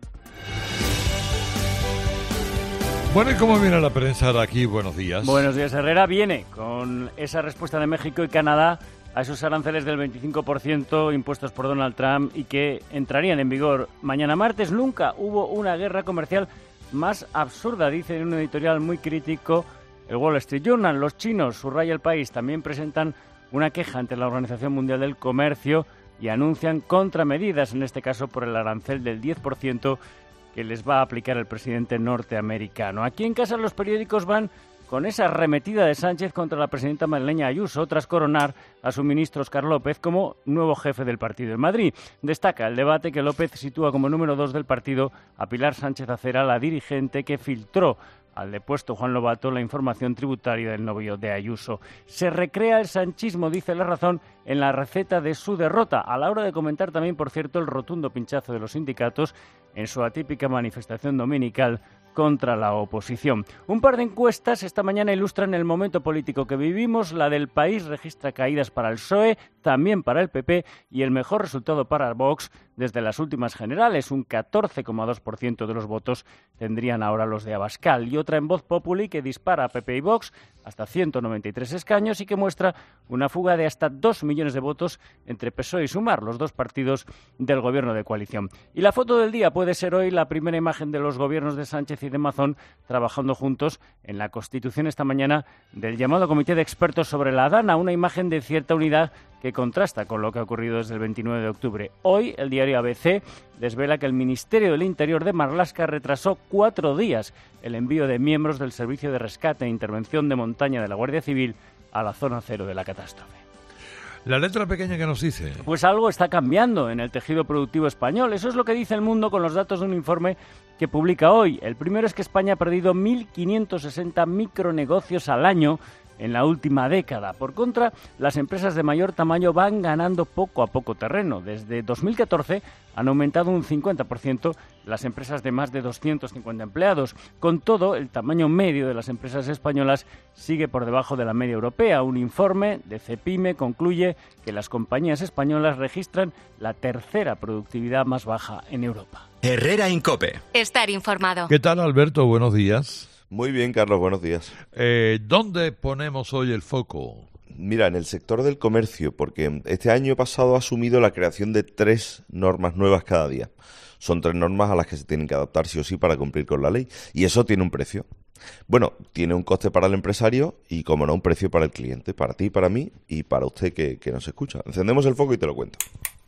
Bueno, ¿y cómo viene la prensa de aquí? Buenos días. Buenos días, Herrera. Viene con esa respuesta de México y Canadá a esos aranceles del 25% impuestos por Donald Trump y que entrarían en vigor mañana martes. Nunca hubo una guerra comercial más absurda, dice en un editorial muy crítico el Wall Street Journal. Los chinos, subraya El País, también presentan una queja ante la Organización Mundial del Comercio y anuncian contramedidas, en este caso por el arancel del 10% que les va a aplicar el presidente norteamericano. Aquí en casa los periódicos van con esa arremetida de Sánchez contra la presidenta madrileña Ayuso, tras coronar a su ministro Óscar López como nuevo jefe del partido en Madrid. Destaca el debate que López sitúa como número 2 del partido a Pilar Sánchez Acera, la dirigente que filtró al depuesto Juan Lobato la información tributaria del novio de Ayuso. Se recrea el sanchismo, dice La Razón, en la receta de su derrota, a la hora de comentar también, por cierto, el rotundo pinchazo de los sindicatos en su atípica manifestación dominical contra la oposición. Un par de encuestas esta mañana ilustran el momento político que vivimos. La del País registra caídas para el PSOE, también para el PP, y el mejor resultado para Vox desde las últimas generales. Un 14,2% de los votos tendrían ahora los de Abascal. Y otra en Voz Populi que dispara a PP y Vox hasta 193 escaños y que muestra una fuga de hasta 2 millones de votos entre PSOE y Sumar, los dos partidos del gobierno de coalición. Y la foto del día puede ser hoy la primera imagen de los gobiernos de Sánchez y de Amazon trabajando juntos en la constitución esta mañana del llamado Comité de Expertos sobre la Dana, una imagen de cierta unidad que contrasta con lo que ha ocurrido desde el 29 de octubre. Hoy, el diario ABC desvela que el Ministerio del Interior de Marlaska retrasó 4 días el envío de miembros del Servicio de Rescate e Intervención de Montaña de la Guardia Civil a la zona cero de la catástrofe. La letra pequeña que nos dice. Pues algo está cambiando en el tejido productivo español. Eso es lo que dice El Mundo con los datos de un informe que publica hoy. El primero es que España ha perdido 1.560 micronegocios al año en la última década. Por contra, las empresas de mayor tamaño van ganando poco a poco terreno. Desde 2014 han aumentado un 50% las empresas de más de 250 empleados. Con todo, el tamaño medio de las empresas españolas sigue por debajo de la media europea. Un informe de Cepime concluye que las compañías españolas registran la tercera productividad más baja en Europa. Herrera en COPE. Estar informado. ¿Qué tal, Alberto? Buenos días. Muy bien, Carlos, buenos días. ¿Dónde ponemos hoy el foco? Mira, en el sector del comercio, porque este año pasado ha asumido la creación de 3 normas nuevas cada día. Son 3 normas a las que se tienen que adaptar sí o sí para cumplir con la ley. Y eso tiene un precio. Bueno, tiene un coste para el empresario y, como no, un precio para el cliente, para ti, para mí y para usted que nos escucha. Encendemos el foco y te lo cuento.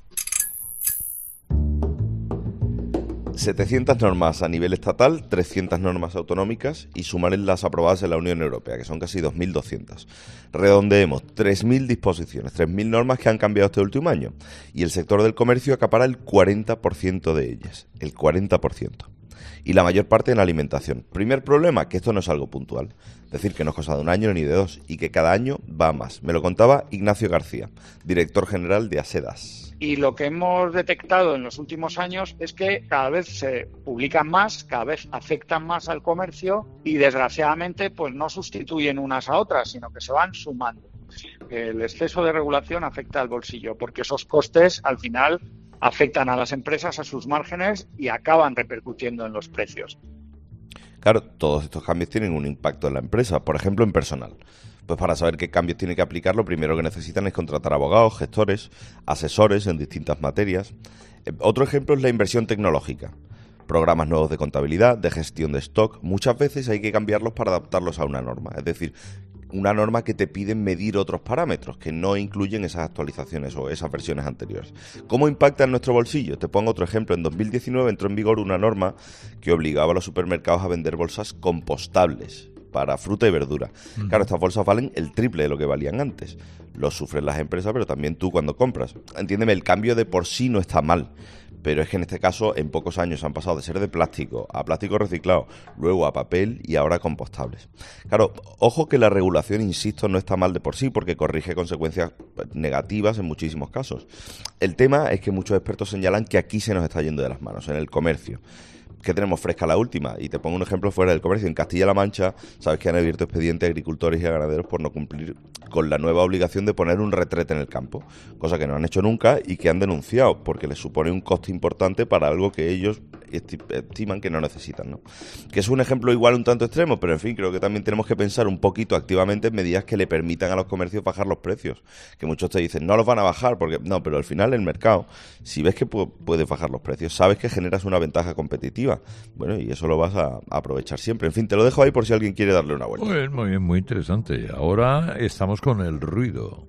700 normas a nivel estatal, 300 normas autonómicas y sumar las aprobadas en la Unión Europea, que son casi 2.200. Redondeemos, 3.000 disposiciones, 3.000 normas que han cambiado este último año. Y el sector del comercio acapara el 40% de ellas, el 40%. Y la mayor parte en alimentación. Primer problema, que esto no es algo puntual. Es decir, que no es cosa de un año ni de 2 y que cada año va más. Me lo contaba Ignacio García, director general de Asedas. Y lo que hemos detectado en los últimos años es que cada vez se publican más, cada vez afectan más al comercio y desgraciadamente pues no sustituyen unas a otras, sino que se van sumando. El exceso de regulación afecta al bolsillo porque esos costes al final afectan a las empresas, a sus márgenes y acaban repercutiendo en los precios. Claro, todos estos cambios tienen un impacto en la empresa, por ejemplo en personal. Pues para saber qué cambios tiene que aplicar, lo primero que necesitan es contratar abogados, gestores, asesores en distintas materias. Otro ejemplo es la inversión tecnológica. Programas nuevos de contabilidad, de gestión de stock, muchas veces hay que cambiarlos para adaptarlos a una norma. Es decir, una norma que te pide medir otros parámetros que no incluyen esas actualizaciones o esas versiones anteriores. ¿Cómo impacta en nuestro bolsillo? Te pongo otro ejemplo. En 2019 entró en vigor una norma que obligaba a los supermercados a vender bolsas compostables para fruta y verdura. Claro, estas bolsas valen el triple de lo que valían antes. Lo sufren las empresas, pero también tú cuando compras. Entiéndeme, el cambio de por sí no está mal, pero es que en este caso en pocos años han pasado de ser de plástico a plástico reciclado, luego a papel y ahora a compostables. Claro, ojo que la regulación, insisto, no está mal de por sí porque corrige consecuencias negativas en muchísimos casos. El tema es que muchos expertos señalan que aquí se nos está yendo de las manos, en el comercio. Que tenemos fresca la última, y te pongo un ejemplo fuera del comercio. En Castilla-La Mancha, sabes que han abierto expedientes a agricultores y a ganaderos por no cumplir con la nueva obligación de poner un retrete en el campo, cosa que no han hecho nunca y que han denunciado, porque les supone un coste importante para algo que ellos estiman que no necesitan, ¿no? Que es un ejemplo igual un tanto extremo, pero en fin, creo que también tenemos que pensar un poquito activamente en medidas que le permitan a los comercios bajar los precios, que muchos te dicen, no los van a bajar, porque no, pero al final el mercado, si ves que puedes bajar los precios, sabes que generas una ventaja competitiva. Bueno, y eso lo vas a aprovechar siempre. En fin, te lo dejo ahí por si alguien quiere darle una vuelta. Muy bien, muy interesante. Ahora estamos con el ruido.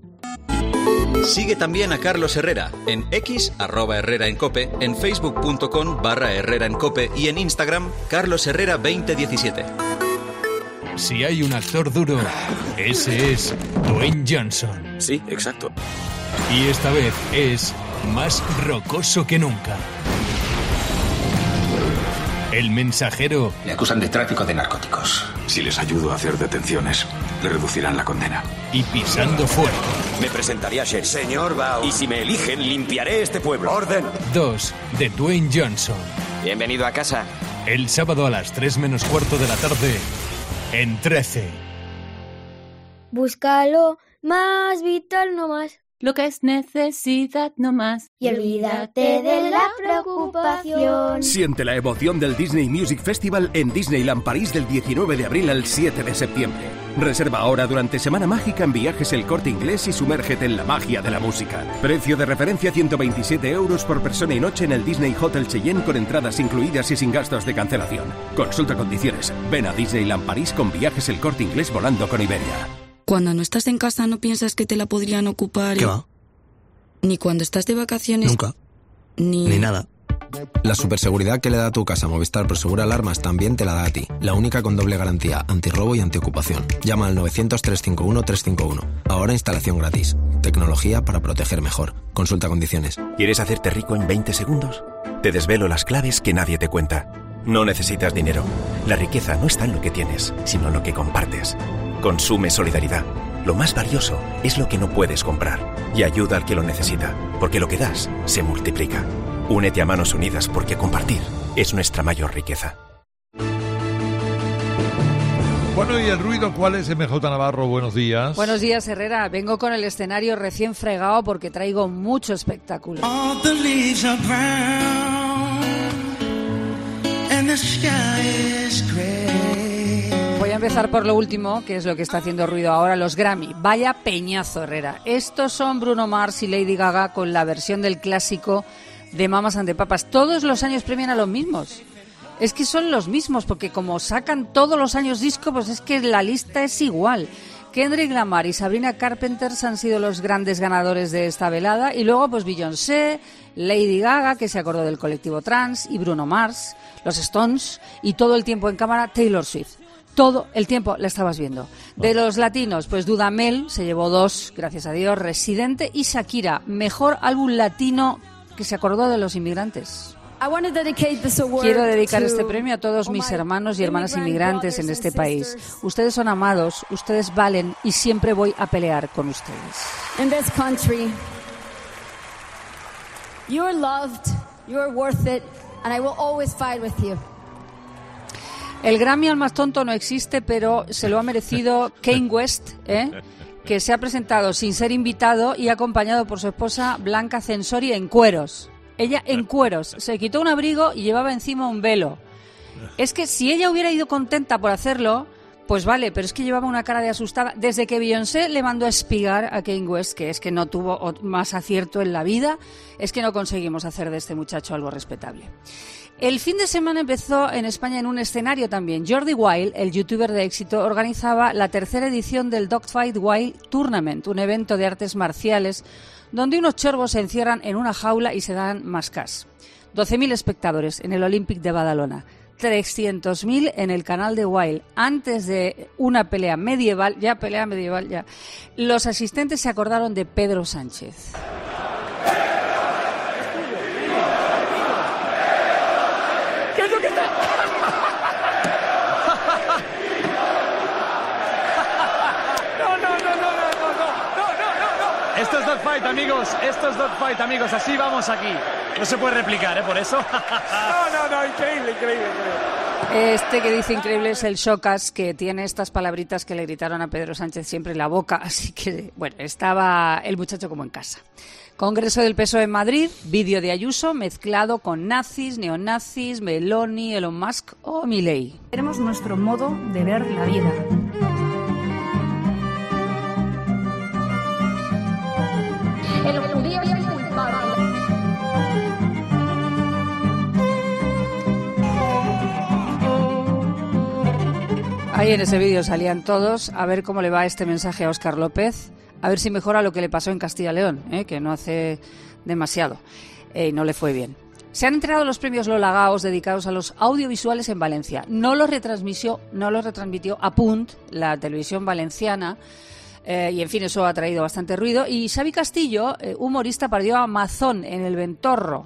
Sigue también a Carlos Herrera en X, @Herrera en COPE, en Facebook.com/Herrera en COPE y en Instagram, Carlos Herrera 2017. Si hay un actor duro, ese es Dwayne Johnson. Sí, exacto. Y esta vez es más rocoso que nunca. El mensajero. Le acusan de tráfico de narcóticos. Si les ayudo a hacer detenciones, le reducirán la condena. Y pisando fuerte. Me presentaré a Sheriff. Señor Bao. Y si me eligen, limpiaré este pueblo. ¡Orden! 2 de Dwayne Johnson. Bienvenido a casa. El sábado a las 3 menos cuarto de la tarde, en 13. Búscalo, más vital no más. Lo que es necesidad no más. Y olvídate de la preocupación. Siente la emoción del Disney Music Festival en Disneyland París del 19 de abril al 7 de septiembre. Reserva ahora durante Semana Mágica en Viajes El Corte Inglés y sumérgete en la magia de la música. Precio de referencia 127 € por persona y noche en el Disney Hotel Cheyenne con entradas incluidas y sin gastos de cancelación. Consulta condiciones. Ven a Disneyland París con Viajes El Corte Inglés volando con Iberia. Cuando no estás en casa no piensas que te la podrían ocupar. ¿Qué va? Ni cuando estás de vacaciones. Nunca. Ni nada. La superseguridad que le da a tu casa Movistar Prosegur Alarmas también te la da a ti. La única con doble garantía, antirrobo y antiocupación. Llama al 900-351-351. Ahora instalación gratis. Tecnología para proteger mejor. Consulta condiciones. ¿Quieres hacerte rico en 20 segundos? Te desvelo las claves que nadie te cuenta. No necesitas dinero. La riqueza no está en lo que tienes, sino en lo que compartes. Consume solidaridad. Lo más valioso es lo que no puedes comprar. Y ayuda al que lo necesita, porque lo que das se multiplica. Únete a Manos Unidas porque compartir es nuestra mayor riqueza. Bueno, ¿y el ruido cuál es, MJ Navarro? Buenos días. Buenos días, Herrera. Vengo con el escenario recién fregado porque traigo mucho espectáculo. Voy a empezar por lo último, que es lo que está haciendo ruido ahora, los Grammy. Vaya peñazo, Herrera. Estos son Bruno Mars y Lady Gaga con la versión del clásico de Mamas and the Papas. Todos los años premian a los mismos. Es que son los mismos, porque como sacan todos los años disco, pues es que la lista es igual. Kendrick Lamar y Sabrina Carpenter han sido los grandes ganadores de esta velada. Y luego, pues Beyoncé, Lady Gaga, que se acordó del colectivo trans, y Bruno Mars, los Stones, y todo el tiempo en cámara Taylor Swift. Todo el tiempo la estabas viendo. De los latinos, pues Dudamel se llevó 2, gracias a Dios, Residente, y Shakira, mejor álbum latino que se acordó de los inmigrantes. Quiero dedicar este premio a todos mis hermanos y hermanas inmigrantes en este país. Ustedes son amados, ustedes valen y siempre voy a pelear con ustedes. In this country, you are loved, you are worth it, and I will always fight with you. El Grammy al más tonto no existe, pero se lo ha merecido Kanye West, que se ha presentado sin ser invitado y acompañado por su esposa Blanca Censori en cueros. Ella en cueros, se quitó un abrigo y llevaba encima un velo. Es que si ella hubiera ido contenta por hacerlo, pues vale, pero es que llevaba una cara de asustada. Desde que Beyoncé le mandó a espigar a Kanye West, que es que no tuvo más acierto en la vida, es que no conseguimos hacer de este muchacho algo respetable. El fin de semana empezó en España en un escenario también. Jordi Wild, el youtuber de éxito, organizaba la 3ª edición del Dogfight Wild Tournament, un evento de artes marciales donde unos chorbos se encierran en una jaula y se dan mascas. 12.000 espectadores en el Olympic de Badalona, 300.000 en el canal de Wild. Antes de una pelea medieval, ya. Los asistentes se acordaron de Pedro Sánchez. ¿Qué es lo que está? Esto es Dogfight, amigos. Esto es Dogfight, amigos. Así vamos aquí. No se puede replicar, por eso. No, increíble. Este que dice increíble es el Shocas, que tiene estas palabritas que le gritaron a Pedro Sánchez siempre en la boca. Así que, bueno, estaba el muchacho como en casa. Congreso del PSOE en Madrid, vídeo de Ayuso mezclado con nazis, neonazis, Meloni, Elon Musk o Milei. Tenemos nuestro modo de ver la vida. El judío es culpable. Ahí en ese vídeo salían todos. A ver cómo le va este mensaje a Óscar López. A ver si mejora lo que le pasó en Castilla y León, que no hace demasiado. No le fue bien. Se han entregado los premios Lola Gaos dedicados a los audiovisuales en Valencia. No los retransmitió A Punt, la televisión valenciana. Y en fin, eso ha traído bastante ruido. Y Xavi Castillo, humorista, parodió a Mazón en El Ventorro.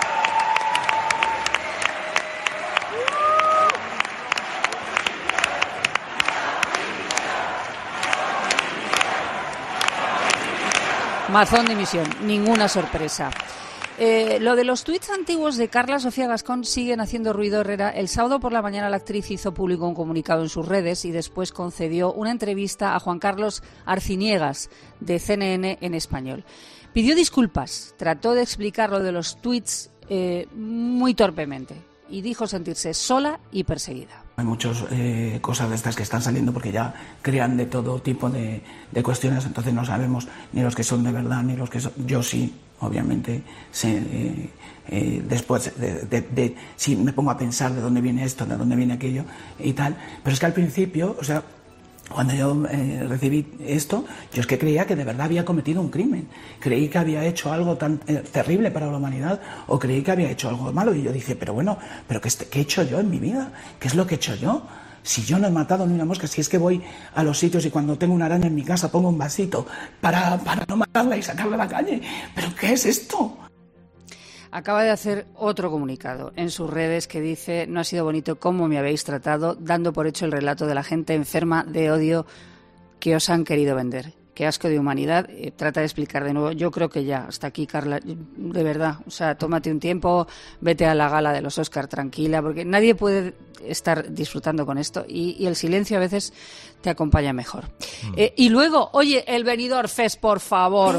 Mazón dimisión, ninguna sorpresa. Lo de los tuits antiguos de Carla Sofía Gascón siguen haciendo ruido, Herrera. El sábado por la mañana la actriz hizo público un comunicado en sus redes y después concedió una entrevista a Juan Carlos Arciniegas de CNN en español. Pidió disculpas, trató de explicar lo de los tuits muy torpemente y dijo sentirse sola y perseguida. Hay muchas cosas de estas que están saliendo porque ya crean de todo tipo de cuestiones, entonces no sabemos ni los que son de verdad ni los que son... Yo sí, obviamente, sé, después sí me pongo a pensar de dónde viene esto, de dónde viene aquello y tal, pero es que al principio, o sea, cuando yo recibí esto, yo es que creía que de verdad había cometido un crimen. Creí que había hecho algo tan terrible para la humanidad, o creí que había hecho algo malo. Y yo dije, pero bueno, ¿pero qué he hecho yo en mi vida? ¿Qué es lo que he hecho yo? Si yo no he matado ni una mosca, si es que voy a los sitios y cuando tengo una araña en mi casa pongo un vasito para no matarla y sacarla a la calle. ¿Pero qué es esto? Acaba de hacer otro comunicado en sus redes que dice: no ha sido bonito cómo me habéis tratado, dando por hecho el relato de la gente enferma de odio que os han querido vender. Qué asco de humanidad. Trata de explicar de nuevo. Yo creo que ya, hasta aquí, Carla, de verdad. O sea, tómate un tiempo, vete a la gala de los Oscar tranquila, porque nadie puede estar disfrutando con esto y el silencio a veces te acompaña mejor. Y luego, oye, el Benidorm Fest, por favor.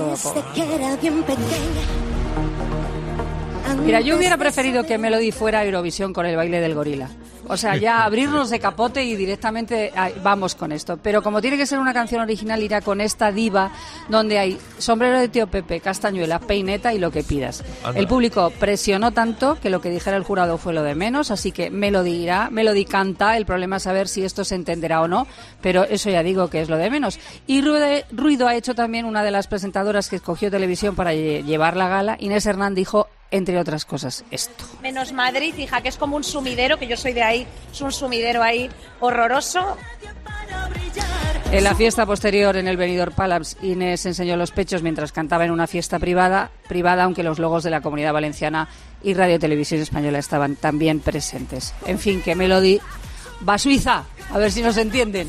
Mira, yo hubiera preferido que Melody fuera a Eurovisión con el baile del gorila. O sea, ya abrirnos de capote y directamente vamos con esto. Pero como tiene que ser una canción original, irá con esta diva donde hay sombrero de tío Pepe, castañuela, peineta y lo que pidas. Anda. El público presionó tanto que lo que dijera el jurado fue lo de menos, así que Melody irá, Melody canta, el problema es saber si esto se entenderá o no, pero eso ya digo que es lo de menos. Y ruido ha hecho también una de las presentadoras que escogió Televisión para llevar la gala. Inés Hernán dijo, entre otras cosas, esto. Menos Madrid, hija, que es como un sumidero, que yo soy de ahí, es un sumidero ahí horroroso. En la fiesta posterior en el Benidorm Palace, Inés enseñó los pechos mientras cantaba en una fiesta privada, aunque los logos de la Comunidad Valenciana y Radio Televisión Española estaban también presentes. En fin, que Melody va a Suiza, a ver si nos entienden.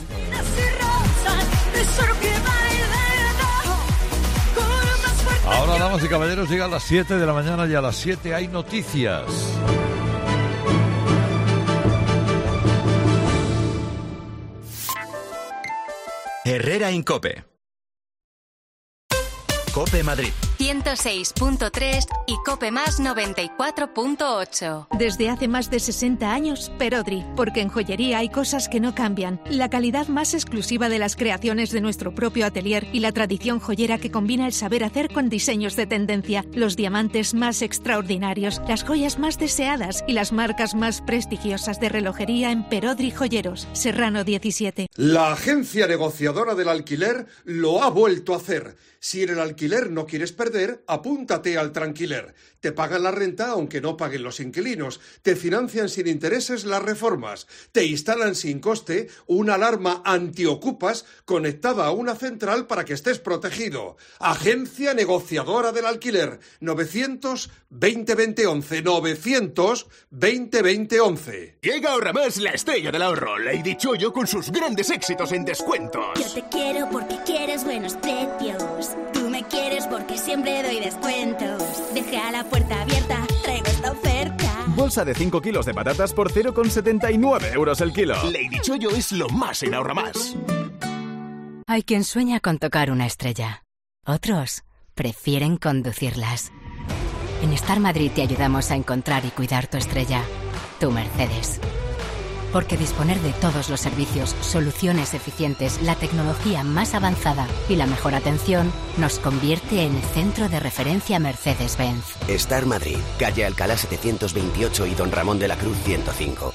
Ahora, damas y caballeros, llega a las 7 de la mañana y a las 7 hay noticias. Herrera Incope. Cope Madrid 106.3 y Cope Más 94.8. Desde hace más de 60 años, Perodri, porque en joyería hay cosas que no cambian. La calidad más exclusiva de las creaciones de nuestro propio atelier y la tradición joyera que combina el saber hacer con diseños de tendencia, los diamantes más extraordinarios, las joyas más deseadas y las marcas más prestigiosas de relojería en Perodri Joyeros, Serrano 17. La agencia negociadora del alquiler lo ha vuelto a hacer. Si en el alquiler no quieres perder, apúntate al Tranquiler. Te pagan la renta aunque no paguen los inquilinos. Te financian sin intereses las reformas. Te instalan sin coste una alarma antiocupas conectada a una central para que estés protegido. Agencia negociadora del alquiler. 900-2020-11. 900-2020-11. Llega a Ahorramás la estrella del ahorro, Lady Chollo, con sus grandes éxitos en descuentos. Yo te quiero porque quieres buenos precios. Tú me quieres porque siempre doy descuentos. Deja la puerta abierta, traigo esta oferta. Bolsa de 5 kilos de patatas por 0,79 euros el kilo. Lady Chollo es lo más en Ahorramás. Hay quien sueña con tocar una estrella. Otros prefieren conducirlas. En Star Madrid te ayudamos a encontrar y cuidar tu estrella. Tu Mercedes. Porque disponer de todos los servicios, soluciones eficientes, la tecnología más avanzada y la mejor atención nos convierte en el centro de referencia Mercedes-Benz. Star Madrid, calle Alcalá 728 y Don Ramón de la Cruz 105.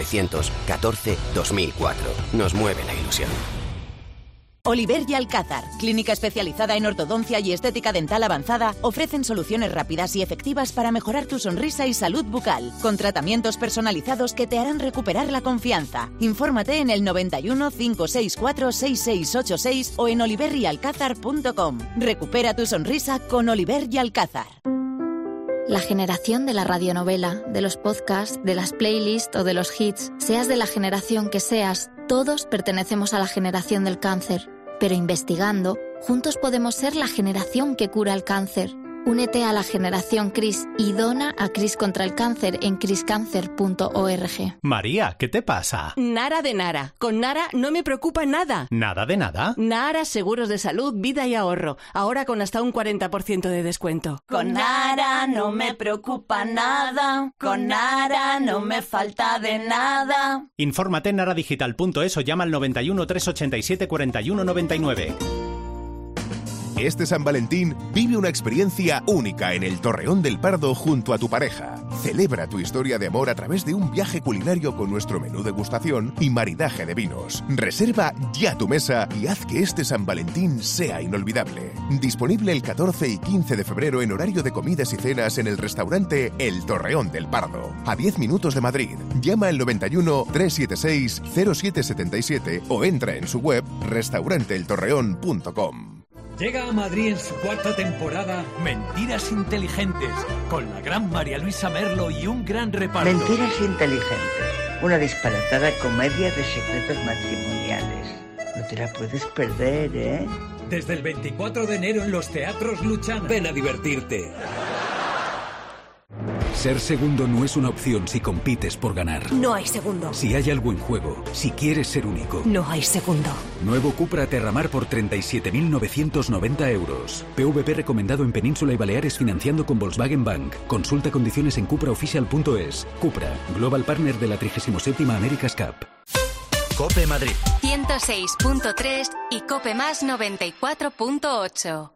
914-2004. Nos mueve la ilusión. Oliver y Alcázar, clínica especializada en ortodoncia y estética dental avanzada, ofrecen soluciones rápidas y efectivas para mejorar tu sonrisa y salud bucal, con tratamientos personalizados que te harán recuperar la confianza. Infórmate en el 91 564 6686 o en oliveryalcázar.com. Recupera tu sonrisa con Oliver y Alcázar. La generación de la radionovela, de los podcasts, de las playlists o de los hits, seas de la generación que seas, todos pertenecemos a la generación del cáncer. Pero investigando, juntos podemos ser la generación que cura el cáncer. Únete a la generación CRIS y dona a CRIS contra el cáncer en criscancer.org. María, ¿qué te pasa? Nara de Nara. Con Nara no me preocupa nada. ¿Nada de nada? Nara Seguros de Salud, Vida y Ahorro. Ahora con hasta un 40% de descuento. Con Nara no me preocupa nada. Con Nara no me falta de nada. Infórmate en naradigital.es o llama al 91 387 41 99. Este San Valentín vive una experiencia única en el Torreón del Pardo junto a tu pareja. Celebra tu historia de amor a través de un viaje culinario con nuestro menú degustación y maridaje de vinos. Reserva ya tu mesa y haz que este San Valentín sea inolvidable. Disponible el 14 y 15 de febrero en horario de comidas y cenas en el restaurante El Torreón del Pardo, a 10 minutos de Madrid. Llama al 91 376 0777 o entra en su web restauranteeltorreón.com. Llega a Madrid en su cuarta temporada Mentiras Inteligentes, con la gran María Luisa Merlo y un gran reparto. Mentiras Inteligentes, una disparatada comedia de secretos matrimoniales. No te la puedes perder, ¿eh? Desde el 24 de enero en los teatros Luchana. Ven a divertirte. Ser segundo no es una opción si compites por ganar. No hay segundo. Si hay algo en juego, si quieres ser único. No hay segundo. Nuevo Cupra Terramar por 37.990 euros. PVP recomendado en Península y Baleares financiando con Volkswagen Bank. Consulta condiciones en cupraofficial.es. Cupra, Global Partner de la 37ª America's Cup. COPE Madrid 106.3 y COPE Más 94.8.